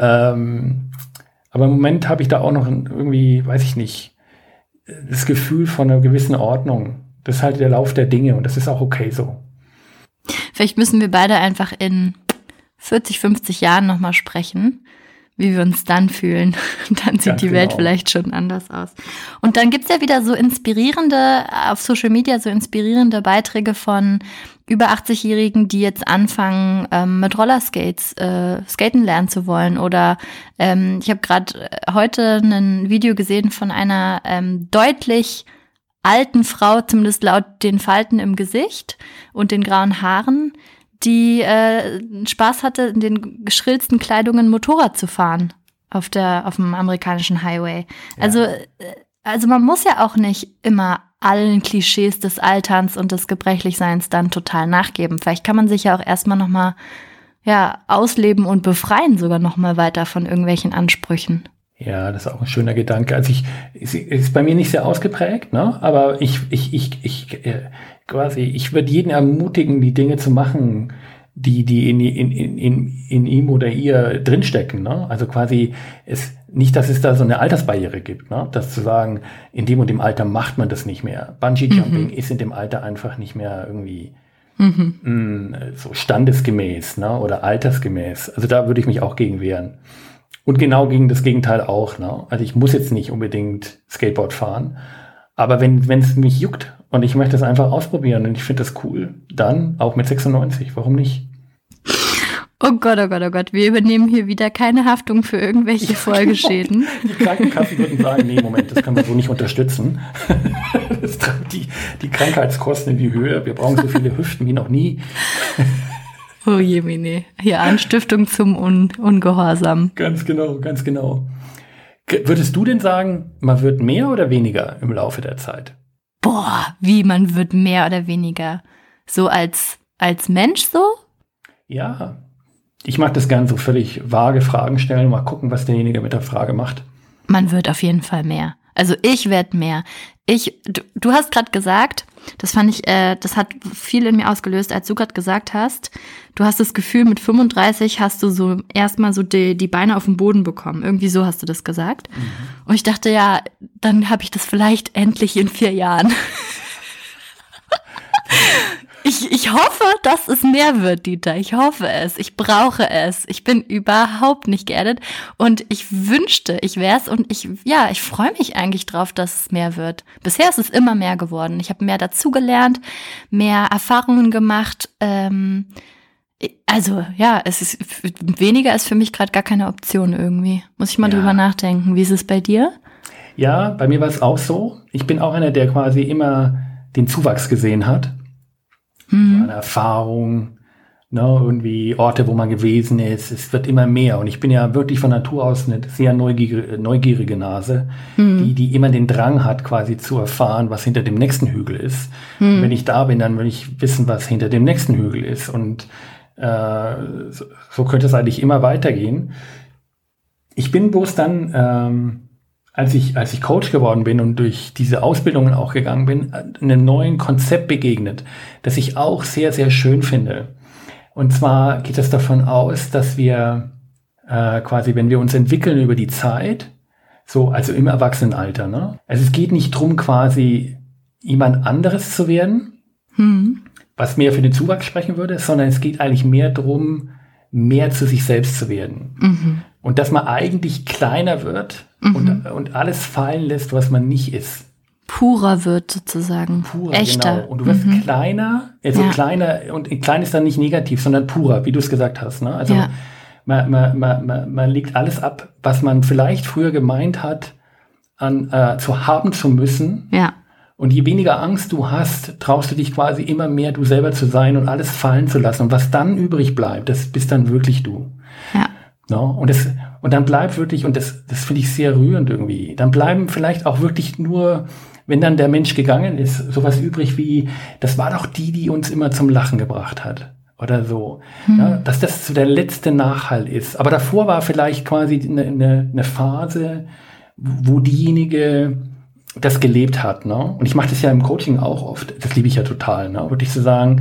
Ähm, aber im Moment habe ich da auch noch irgendwie, weiß ich nicht, das Gefühl von einer gewissen Ordnung. Das ist halt der Lauf der Dinge und das ist auch okay so. Vielleicht müssen wir beide einfach in vierzig, fünfzig Jahren nochmal sprechen, wie wir uns dann fühlen. Dann sieht Ganz die Welt genau. vielleicht schon anders aus. Und dann gibt's ja wieder so inspirierende, auf Social Media so inspirierende Beiträge von über achtzig-Jährigen, die jetzt anfangen, ähm, mit Rollerskates äh, skaten lernen zu wollen. Oder ähm, ich habe gerade heute ein Video gesehen von einer ähm, deutlich alten Frau, zumindest laut den Falten im Gesicht und den grauen Haaren, die äh, Spaß hatte, in den geschrillsten Kleidungen Motorrad zu fahren auf der auf dem amerikanischen Highway. Ja. Also, also man muss ja auch nicht immer allen Klischees des Alterns und des Gebrechlichseins dann total nachgeben. Vielleicht kann man sich ja auch erstmal nochmal ja, ausleben und befreien sogar nochmal weiter von irgendwelchen Ansprüchen. Ja, das ist auch ein schöner Gedanke. Also ich, ist, ist bei mir nicht sehr ausgeprägt, ne? Aber ich, ich, ich, ich, äh, quasi, ich würde jeden ermutigen, die Dinge zu machen, die, die in, in, in, in ihm oder ihr drinstecken, ne? Also quasi, es, nicht, dass es da so eine Altersbarriere gibt, ne? Das zu sagen, in dem und dem Alter macht man das nicht mehr. Bungee-Jumping mhm. ist in dem Alter einfach nicht mehr irgendwie mhm. mh, so standesgemäß, ne? Oder altersgemäß. Also da würde ich mich auch gegen wehren. Und genau gegen das Gegenteil auch. Ne? Also ich muss jetzt nicht unbedingt Skateboard fahren, aber wenn wenn es mich juckt und ich möchte es einfach ausprobieren und ich finde das cool, dann auch mit sechsundneunzig, warum nicht? Oh Gott, oh Gott, oh Gott, wir übernehmen hier wieder keine Haftung für irgendwelche Folgeschäden. Die Krankenkassen würden sagen, nee, Moment, das können wir so nicht unterstützen. Das treibt die, die Krankheitskosten in die Höhe, wir brauchen so viele Hüften wie noch nie. Oh je, Mine. Hier Anstiftung zum Un- Ungehorsam. Ganz genau, ganz genau. G- würdest du denn sagen, man wird mehr oder weniger im Laufe der Zeit? Boah, wie man wird mehr oder weniger? So als, als Mensch so? Ja, ich mag das gern so völlig vage Fragen stellen, mal gucken, was derjenige mit der Frage macht. Man wird auf jeden Fall mehr. Also ich werde mehr. Ich, du, du hast gerade gesagt, das fand ich, äh, das hat viel in mir ausgelöst, als du gerade gesagt hast, du hast das Gefühl, mit fünfunddreißig hast du so erstmal so die, die Beine auf den Boden bekommen. Irgendwie so hast du das gesagt. Mhm. Und ich dachte, ja, dann habe ich das vielleicht endlich in vier Jahren. Ich, ich hoffe, dass es mehr wird, Dieter. Ich hoffe es. Ich brauche es. Ich bin überhaupt nicht geerdet. Und ich wünschte, ich wäre es. Und ich, ja, ich freue mich eigentlich drauf, dass es mehr wird. Bisher ist es immer mehr geworden. Ich habe mehr dazugelernt, mehr Erfahrungen gemacht. Ähm, also, ja, es ist, weniger ist für mich gerade gar keine Option irgendwie. Muss ich mal ja. drüber nachdenken. Wie ist es bei dir? Ja, bei mir war es auch so. Ich bin auch einer, der quasi immer den Zuwachs gesehen hat. Mhm. So eine Erfahrung, ne, irgendwie Orte, wo man gewesen ist. Es wird immer mehr. Und ich bin ja wirklich von Natur aus eine sehr neugierige, neugierige Nase, mhm. die, die immer den Drang hat, quasi zu erfahren, was hinter dem nächsten Hügel ist. Mhm. Und wenn ich da bin, dann will ich wissen, was hinter dem nächsten Hügel ist. Und äh, so, so könnte es eigentlich immer weitergehen. Ich bin bloß dann, ähm, als ich, als ich Coach geworden bin und durch diese Ausbildungen auch gegangen bin, einem neuen Konzept begegnet, das ich auch sehr, sehr schön finde. Und zwar geht es davon aus, dass wir äh, quasi, wenn wir uns entwickeln über die Zeit, so, also im Erwachsenenalter, ne? Also es geht nicht drum, quasi jemand anderes zu werden, hm. was mehr für den Zuwachs sprechen würde, sondern es geht eigentlich mehr darum, mehr zu sich selbst zu werden. Mhm. Und dass man eigentlich kleiner wird mhm. und, und alles fallen lässt, was man nicht ist. Purer wird sozusagen. Purer, echter. Genau. Und du wirst mhm. kleiner, also ja. kleiner, und klein ist dann nicht negativ, sondern purer, wie du es gesagt hast. Ne? Also ja. man, man, man, man, man legt alles ab, was man vielleicht früher gemeint hat, an äh, zu haben zu müssen. Ja. Und je weniger Angst du hast, traust du dich quasi immer mehr, du selber zu sein und alles fallen zu lassen. Und was dann übrig bleibt, das bist dann wirklich du. Ja. No? Und, das, und dann bleibt wirklich, und das, das finde ich sehr rührend irgendwie, dann bleiben vielleicht auch wirklich nur, wenn dann der Mensch gegangen ist, sowas übrig wie, das war doch die, die uns immer zum Lachen gebracht hat. Oder so. Hm. Ja, dass das so der letzte Nachhall ist. Aber davor war vielleicht quasi eine, eine, eine Phase, wo diejenige das gelebt hat. Ne? Und ich mache das ja im Coaching auch oft. Das liebe ich ja total. Ne? Wirklich zu sagen,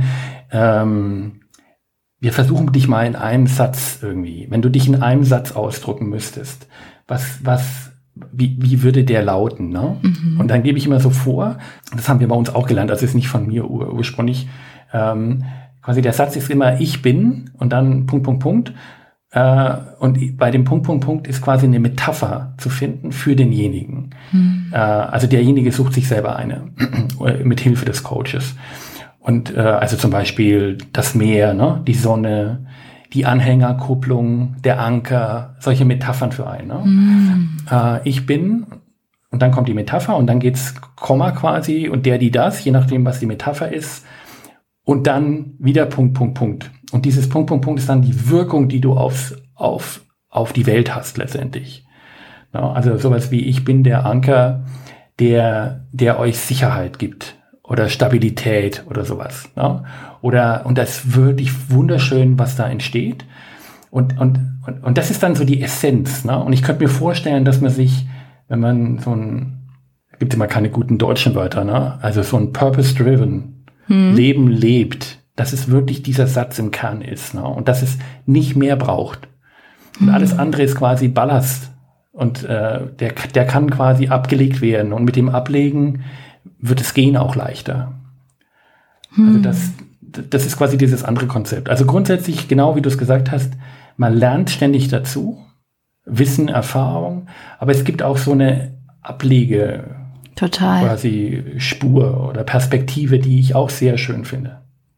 ähm, wir versuchen dich mal in einem Satz irgendwie. Wenn du dich in einem Satz ausdrucken müsstest, was, was, wie, wie würde der lauten? Ne? Mhm. Und dann gebe ich immer so vor, das haben wir bei uns auch gelernt, das ist nicht von mir ur- ursprünglich, ähm, quasi der Satz ist immer ich bin und dann Punkt, Punkt, Punkt. Äh, und bei dem Punkt, Punkt, Punkt ist quasi eine Metapher zu finden für denjenigen. Mhm. Äh, also derjenige sucht sich selber eine, mit Hilfe des Coaches. Und äh, also zum Beispiel das Meer, ne? Die Sonne, die Anhängerkupplung, der Anker, solche Metaphern für einen. Ne? Mm. Äh, ich bin, und dann kommt die Metapher und dann geht's Komma quasi und der, die, das, je nachdem, was die Metapher ist. Und dann wieder Punkt, Punkt, Punkt. Und dieses Punkt, Punkt, Punkt ist dann die Wirkung, die du aufs, auf, auf die Welt hast letztendlich. Ja, also sowas wie ich bin der Anker, der, der euch Sicherheit gibt. Oder Stabilität oder sowas. Ne? Oder, und das ist wirklich wunderschön, was da entsteht. Und, und, und, und das ist dann so die Essenz. Ne? Und ich könnte mir vorstellen, dass man sich, wenn man so ein, gibt immer keine guten deutschen Wörter, ne? Also so ein Purpose-Driven hm. Leben lebt, dass es wirklich dieser Satz im Kern ist. Ne? Und dass es nicht mehr braucht. Und hm. alles andere ist quasi Ballast. Und äh, der, der kann quasi abgelegt werden. Und mit dem Ablegen wird es gehen auch leichter. Hm. Also das, das ist quasi dieses andere Konzept. Also grundsätzlich, genau wie du es gesagt hast, man lernt ständig dazu, Wissen, Erfahrung, aber es gibt auch so eine Ablege, total, quasi Spur oder Perspektive, die ich auch sehr schön finde.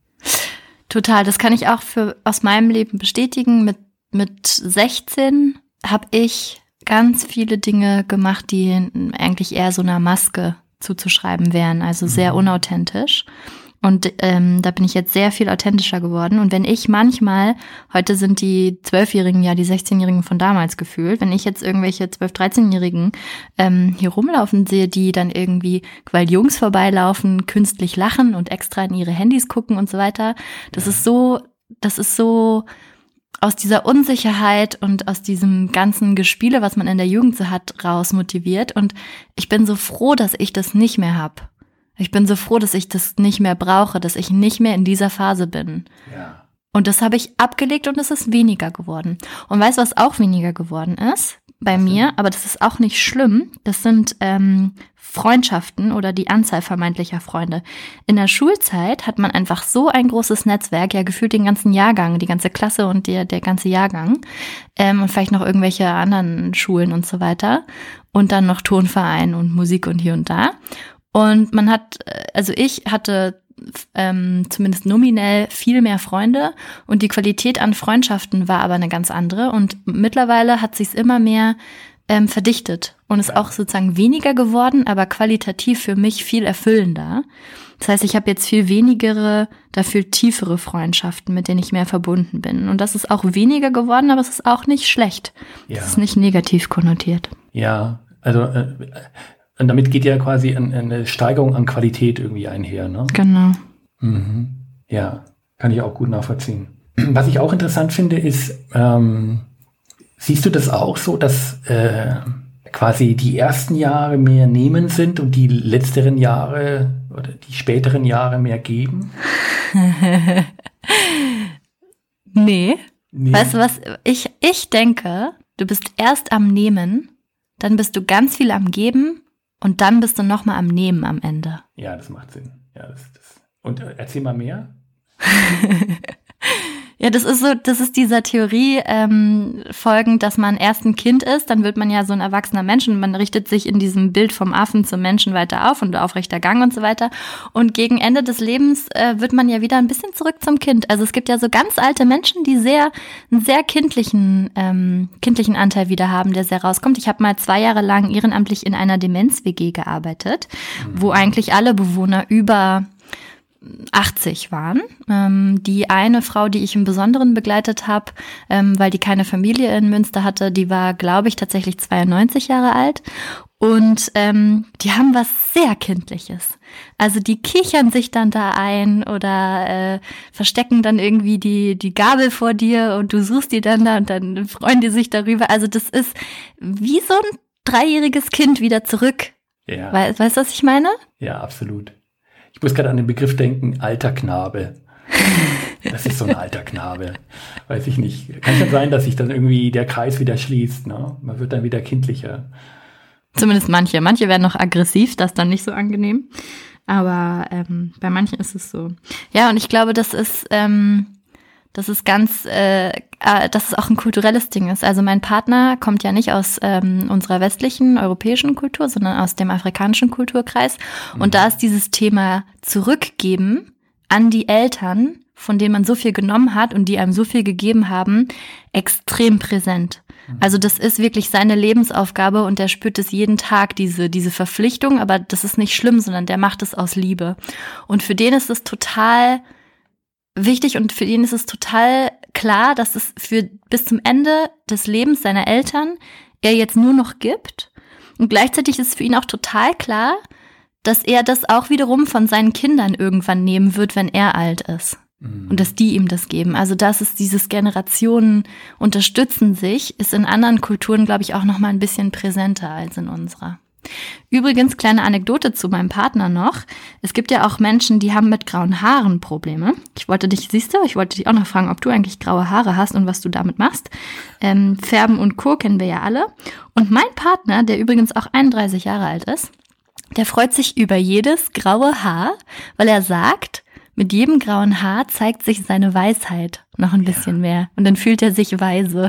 Total, das kann ich auch für aus meinem Leben bestätigen. Mit, mit sechzehn habe ich ganz viele Dinge gemacht, die eigentlich eher so einer Maske zuzuschreiben wären, also sehr unauthentisch. Und ähm, da bin ich jetzt sehr viel authentischer geworden. Und wenn ich manchmal, heute sind die Zwölfjährigen ja die sechzehnjährigen von damals gefühlt, wenn ich jetzt irgendwelche zwölf-, dreizehnjährigen ähm, hier rumlaufen sehe, die dann irgendwie, weil Jungs vorbeilaufen, künstlich lachen und extra in ihre Handys gucken und so weiter, das ist so, das ist so aus dieser Unsicherheit und aus diesem ganzen Gespiele, was man in der Jugend so hat, raus motiviert. Und ich bin so froh, dass ich das nicht mehr habe. Ich bin so froh, dass ich das nicht mehr brauche, dass ich nicht mehr in dieser Phase bin. Ja. Und das habe ich abgelegt und es ist weniger geworden. Und weißt du, was auch weniger geworden ist? Bei mir, aber das ist auch nicht schlimm. Das sind ähm, Freundschaften oder die Anzahl vermeintlicher Freunde. In der Schulzeit hat man einfach so ein großes Netzwerk, ja gefühlt den ganzen Jahrgang, die ganze Klasse und der, der ganze Jahrgang ähm, und vielleicht noch irgendwelche anderen Schulen und so weiter und dann noch Turnverein und Musik und hier und da. Und man hat, also ich hatte ähm, zumindest nominell viel mehr Freunde und die Qualität an Freundschaften war aber eine ganz andere und mittlerweile hat sich's immer mehr ähm, verdichtet und ist auch sozusagen weniger geworden, aber qualitativ für mich viel erfüllender. Das heißt, ich habe jetzt viel wenigere, dafür tiefere Freundschaften, mit denen ich mehr verbunden bin. Und das ist auch weniger geworden, aber es ist auch nicht schlecht. Es ja. ist nicht negativ konnotiert. Ja, also äh, und damit geht ja quasi eine, eine Steigerung an Qualität irgendwie einher, ne? Genau. Mhm. Ja, kann ich auch gut nachvollziehen. Was ich auch interessant finde, ist, ähm, siehst du das auch so, dass äh, quasi die ersten Jahre mehr nehmen sind und die letzteren Jahre oder die späteren Jahre mehr geben? nee. nee. Weißt du was? Ich, ich denke, du bist erst am Nehmen, dann bist du ganz viel am Geben Und dann bist du nochmal am Nehmen am Ende. Ja, das macht Sinn. Ja, das, das. Und äh, erzähl mal mehr. Ja, das ist so, das ist dieser Theorie ähm, folgend, dass man erst ein Kind ist, dann wird man ja so ein erwachsener Mensch und man richtet sich in diesem Bild vom Affen zum Menschen weiter auf und aufrechter Gang und so weiter. Und gegen Ende des Lebens äh, wird man ja wieder ein bisschen zurück zum Kind. Also es gibt ja so ganz alte Menschen, die sehr einen sehr kindlichen ähm, kindlichen Anteil wieder haben, der sehr rauskommt. Ich habe mal zwei Jahre lang ehrenamtlich in einer Demenz-W G gearbeitet, mhm. wo eigentlich alle Bewohner über achtzig waren. Ähm, die eine Frau, die ich im Besonderen begleitet habe, ähm, weil die keine Familie in Münster hatte, die war, glaube ich, tatsächlich zweiundneunzig Jahre alt. Und ähm, die haben was sehr Kindliches. Also die kichern sich dann da ein oder äh, verstecken dann irgendwie die die Gabel vor dir und du suchst die dann da und dann freuen die sich darüber. Also das ist wie so ein dreijähriges Kind wieder zurück. Ja. We- weißt du, was ich meine? Ja, absolut. Ich muss gerade an den Begriff denken, alter Knabe. Das ist so ein alter Knabe. Weiß ich nicht. Kann schon sein, dass sich dann irgendwie der Kreis wieder schließt. Ne? Man wird dann wieder kindlicher. Zumindest manche. Manche werden noch aggressiv, das ist dann nicht so angenehm. Aber ähm, bei manchen ist es so. Ja, und ich glaube, das ist, ähm, das ist ganz, äh, äh, dass es auch ein kulturelles Ding ist. Also mein Partner kommt ja nicht aus ähm, unserer westlichen europäischen Kultur, sondern aus dem afrikanischen Kulturkreis. Mhm. Und da ist dieses Thema Zurückgeben an die Eltern, von denen man so viel genommen hat und die einem so viel gegeben haben, extrem präsent. Mhm. Also das ist wirklich seine Lebensaufgabe und der spürt es jeden Tag, diese, diese Verpflichtung, aber das ist nicht schlimm, sondern der macht es aus Liebe. Und für den ist es total wichtig und für ihn ist es total klar, dass es für bis zum Ende des Lebens seiner Eltern er jetzt nur noch gibt. Und gleichzeitig ist für ihn auch total klar, dass er das auch wiederum von seinen Kindern irgendwann nehmen wird, wenn er alt ist. Mhm. Und dass die ihm das geben. Also das ist dieses Generationen unterstützen sich, ist in anderen Kulturen, glaube ich, auch noch mal ein bisschen präsenter als in unserer. Übrigens, kleine Anekdote zu meinem Partner noch. Es gibt ja auch Menschen, die haben mit grauen Haaren Probleme. Ich wollte dich, siehst du, ich wollte dich auch noch fragen, ob du eigentlich graue Haare hast und was du damit machst. Ähm, Färben und Co. kennen wir ja alle. Und mein Partner, der übrigens auch einunddreißig Jahre alt ist, der freut sich über jedes graue Haar, weil er sagt, mit jedem grauen Haar zeigt sich seine Weisheit noch ein bisschen mehr. Und dann fühlt er sich weise.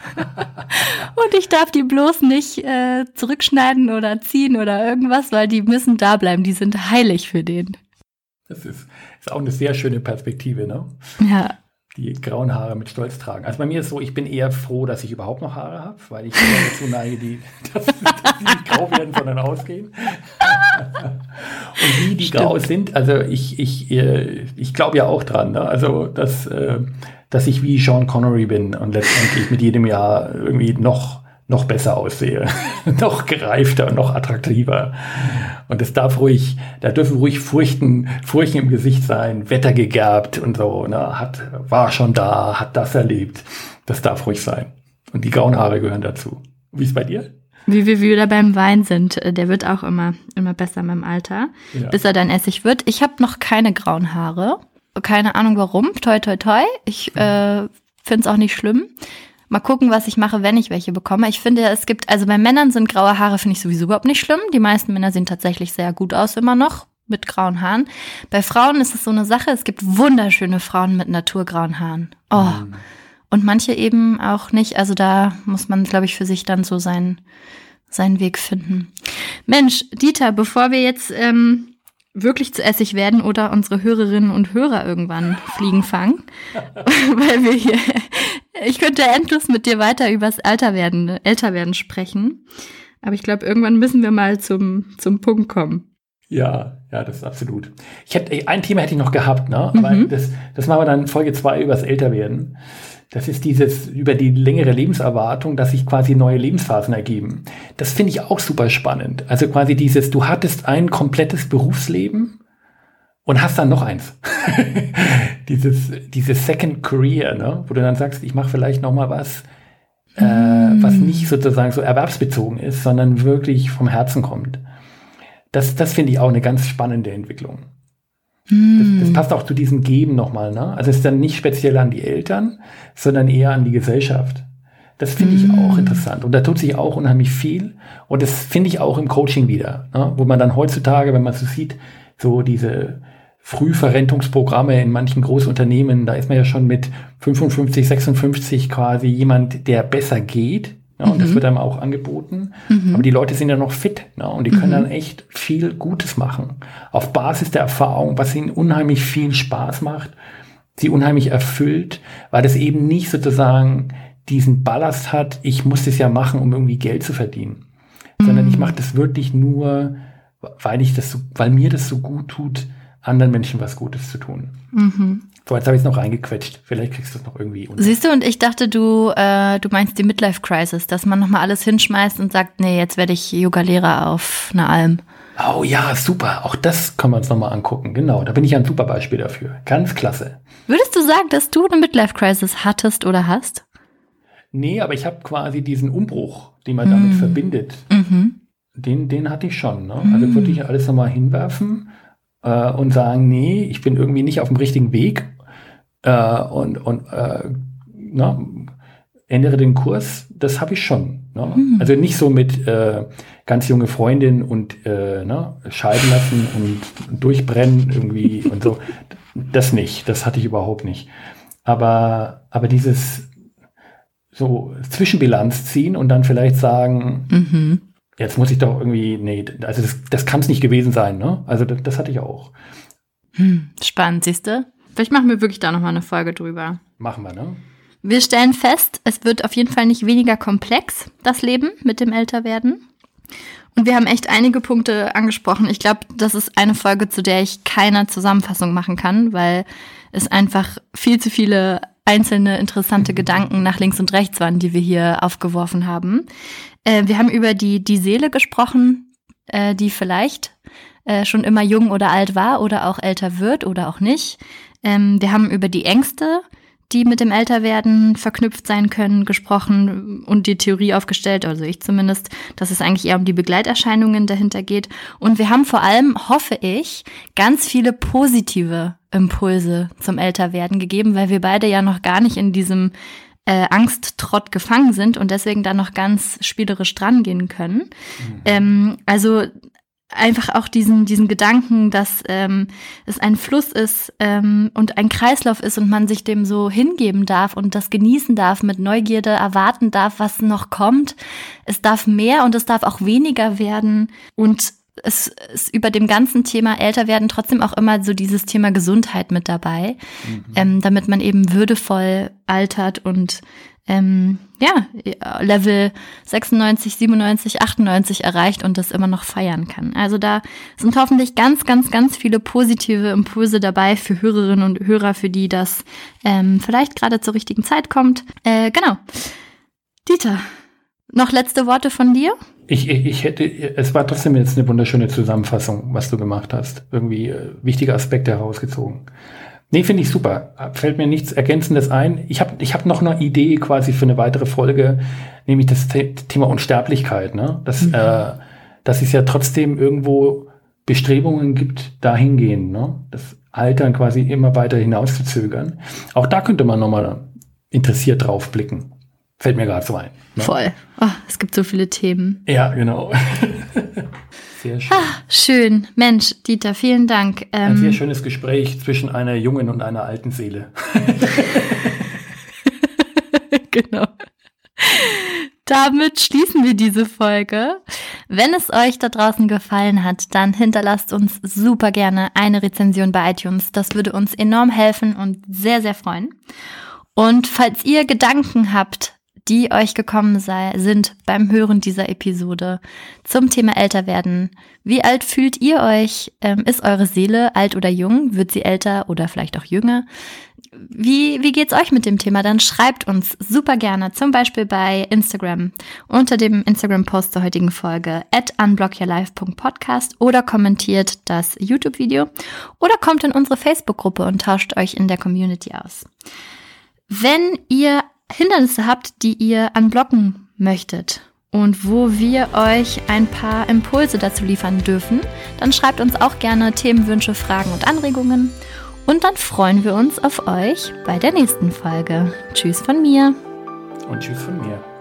Und ich darf die bloß nicht äh, zurückschneiden oder ziehen oder irgendwas, weil die müssen da bleiben. Die sind heilig für den. Das ist, ist auch eine sehr schöne Perspektive, ne? Ja. Die grauen Haare mit Stolz tragen. Also bei mir ist so, ich bin eher froh, dass ich überhaupt noch Haare habe, weil ich dazu neige, die, dass, dass die nicht grau werden, sondern ausgehen. Und wie die Stimmt. grau sind, also ich, ich, ich glaube ja auch dran, ne? Also dass, dass ich wie Sean Connery bin und letztendlich mit jedem Jahr irgendwie noch noch besser aussehe, noch gereifter und noch attraktiver. Und es darf ruhig, da dürfen ruhig Furchten, Furchen im Gesicht sein, wettergegerbt und so, ne, hat, war schon da, hat das erlebt. Das darf ruhig sein. Und die grauen Haare gehören dazu. Wie ist es bei dir? Wie wir wieder beim Wein sind, der wird auch immer, immer besser mit dem Alter, ja. bis er dann Essig wird. Ich habe noch keine grauen Haare. Keine Ahnung warum. Toi, toi, toi. Ich äh, finde es auch nicht schlimm. Mal gucken, was ich mache, wenn ich welche bekomme. Ich finde, es gibt, also bei Männern sind graue Haare, finde ich sowieso überhaupt nicht schlimm. Die meisten Männer sehen tatsächlich sehr gut aus immer noch mit grauen Haaren. Bei Frauen ist es so eine Sache, es gibt wunderschöne Frauen mit naturgrauen Haaren. Oh. Mhm. Und manche eben auch nicht. Also da muss man, glaube ich, für sich dann so seinen, seinen Weg finden. Mensch, Dieter, bevor wir jetzt ähm, wirklich zu Essig werden oder unsere Hörerinnen und Hörer irgendwann fliegen fangen, weil wir hier, ich könnte endlos mit dir weiter übers Alterwerden, Älterwerden sprechen, aber ich glaube, irgendwann müssen wir mal zum, zum Punkt kommen. Ja, ja, das ist absolut. Ich hätte, ein Thema hätte ich noch gehabt, ne? Aber mhm. das, das machen wir dann in Folge zwei übers Älterwerden. Das ist dieses, über die längere Lebenserwartung, dass sich quasi neue Lebensphasen ergeben. Das finde ich auch super spannend. Also quasi dieses, du hattest ein komplettes Berufsleben und hast dann noch eins. dieses, dieses Second Career, ne? Wo du dann sagst, ich mache vielleicht noch mal was, äh, mm. was nicht sozusagen so erwerbsbezogen ist, sondern wirklich vom Herzen kommt. Das, das finde ich auch eine ganz spannende Entwicklung. Das, das passt auch zu diesem Geben nochmal, ne? Also es ist dann nicht speziell an die Eltern, sondern eher an die Gesellschaft. Das finde ich mm. auch interessant. Und da tut sich auch unheimlich viel. Und das finde ich auch im Coaching wieder, ne? Wo man dann heutzutage, wenn man so sieht, so diese Frühverrentungsprogramme in manchen Großunternehmen, da ist man ja schon mit fünfundfünfzig, sechsundfünfzig quasi jemand, der besser geht. Ja, und mhm. das wird einem auch angeboten. Mhm. Aber die Leute sind ja noch fit, ne? Und die können mhm. dann echt viel Gutes machen. Auf Basis der Erfahrung, was ihnen unheimlich viel Spaß macht, sie unheimlich erfüllt, weil das eben nicht sozusagen diesen Ballast hat, ich muss das ja machen, um irgendwie Geld zu verdienen. Mhm. Sondern ich mache das wirklich nur, weil ich das so, weil mir das so gut tut, anderen Menschen was Gutes zu tun. Mhm. So, jetzt habe ich es noch reingequetscht. Vielleicht kriegst du es noch irgendwie unter. Siehst du, und ich dachte, du, äh, du meinst die Midlife-Crisis, dass man nochmal alles hinschmeißt und sagt, nee, jetzt werde ich Yoga-Lehrer auf einer Alm. Oh ja, super. Auch das können wir uns nochmal angucken. Genau, da bin ich ein super Beispiel dafür. Ganz klasse. Würdest du sagen, dass du eine Midlife-Crisis hattest oder hast? Nee, aber ich habe quasi diesen Umbruch, den man damit hm. verbindet. Mhm. Den, den hatte ich schon. Ne? Hm. Also würde ich alles nochmal hinwerfen äh, und sagen, nee, ich bin irgendwie nicht auf dem richtigen Weg. Äh, und und äh, na, ändere den Kurs, das habe ich schon. Ne? Mhm. Also nicht so mit äh, ganz junge Freundin und äh, ne, scheiden lassen und durchbrennen irgendwie und so. Das nicht, das hatte ich überhaupt nicht. Aber, aber dieses so Zwischenbilanz ziehen und dann vielleicht sagen, mhm. jetzt muss ich doch irgendwie, nee, also das, das kann es nicht gewesen sein. Ne? Also das, das hatte ich auch. Hm, spannend, siehst du? Vielleicht machen wir wirklich da nochmal eine Folge drüber. Machen wir, ne? Wir stellen fest, es wird auf jeden Fall nicht weniger komplex, das Leben mit dem Älterwerden. Und wir haben echt einige Punkte angesprochen. Ich glaube, das ist eine Folge, zu der ich keine Zusammenfassung machen kann, weil es einfach viel zu viele einzelne interessante Gedanken nach links und rechts waren, die wir hier aufgeworfen haben. Äh, wir haben über die, die Seele gesprochen, äh, die vielleicht äh, schon immer jung oder alt war oder auch älter wird oder auch nicht. Ähm, wir haben über die Ängste, die mit dem Älterwerden verknüpft sein können, gesprochen und die Theorie aufgestellt, also ich zumindest, dass es eigentlich eher um die Begleiterscheinungen dahinter geht. Und wir haben vor allem, hoffe ich, ganz viele positive Impulse zum Älterwerden gegeben, weil wir beide ja noch gar nicht in diesem äh, Angsttrott gefangen sind und deswegen da noch ganz spielerisch dran gehen können. Mhm. Ähm, also einfach auch diesen diesen Gedanken, dass ähm, es ein Fluss ist ähm, und ein Kreislauf ist und man sich dem so hingeben darf und das genießen darf, mit Neugierde erwarten darf, was noch kommt. Es darf mehr und es darf auch weniger werden und es ist über dem ganzen Thema Älterwerden trotzdem auch immer so dieses Thema Gesundheit mit dabei, mhm. ähm, damit man eben würdevoll altert und ähm, ja, Level sechsundneunzig, siebenundneunzig, achtundneunzig erreicht und das immer noch feiern kann. Also da sind hoffentlich ganz, ganz, ganz viele positive Impulse dabei für Hörerinnen und Hörer, für die das ähm, vielleicht gerade zur richtigen Zeit kommt. Äh, genau. Dieter, noch letzte Worte von dir? Ich, ich, ich hätte, es war trotzdem jetzt eine wunderschöne Zusammenfassung, was du gemacht hast. Irgendwie äh, wichtige Aspekte herausgezogen. Nee, finde ich super. Fällt mir nichts Ergänzendes ein. Ich habe ich hab noch eine Idee quasi für eine weitere Folge, nämlich das The- Thema Unsterblichkeit. Ne? Dass, mhm. äh, dass es ja trotzdem irgendwo Bestrebungen gibt, dahin gehen. Ne? Das Altern quasi immer weiter hinauszuzögern. Auch da könnte man nochmal interessiert drauf blicken. Fällt mir gerade so ein. Ne? Voll. Oh, es gibt so viele Themen. Ja, genau. Sehr schön. Ah, schön. Mensch, Dieter, vielen Dank. Ähm, Ein sehr schönes Gespräch zwischen einer jungen und einer alten Seele. Genau. Damit schließen wir diese Folge. Wenn es euch da draußen gefallen hat, dann hinterlasst uns super gerne eine Rezension bei iTunes. Das würde uns enorm helfen und sehr, sehr freuen. Und falls ihr Gedanken habt, die euch gekommen sei, sind beim Hören dieser Episode zum Thema Älterwerden. Wie alt fühlt ihr euch? Ähm, ist eure Seele alt oder jung? Wird sie älter oder vielleicht auch jünger? Wie, wie geht's euch mit dem Thema? Dann schreibt uns super gerne, zum Beispiel bei Instagram, unter dem Instagram-Post zur heutigen Folge at unblockyourlife punkt podcast oder kommentiert das YouTube-Video oder kommt in unsere Facebook-Gruppe und tauscht euch in der Community aus. Wenn ihr Hindernisse habt, die ihr unblocken möchtet und wo wir euch ein paar Impulse dazu liefern dürfen, dann schreibt uns auch gerne Themenwünsche, Fragen und Anregungen und dann freuen wir uns auf euch bei der nächsten Folge. Tschüss von mir. und tschüss von mir.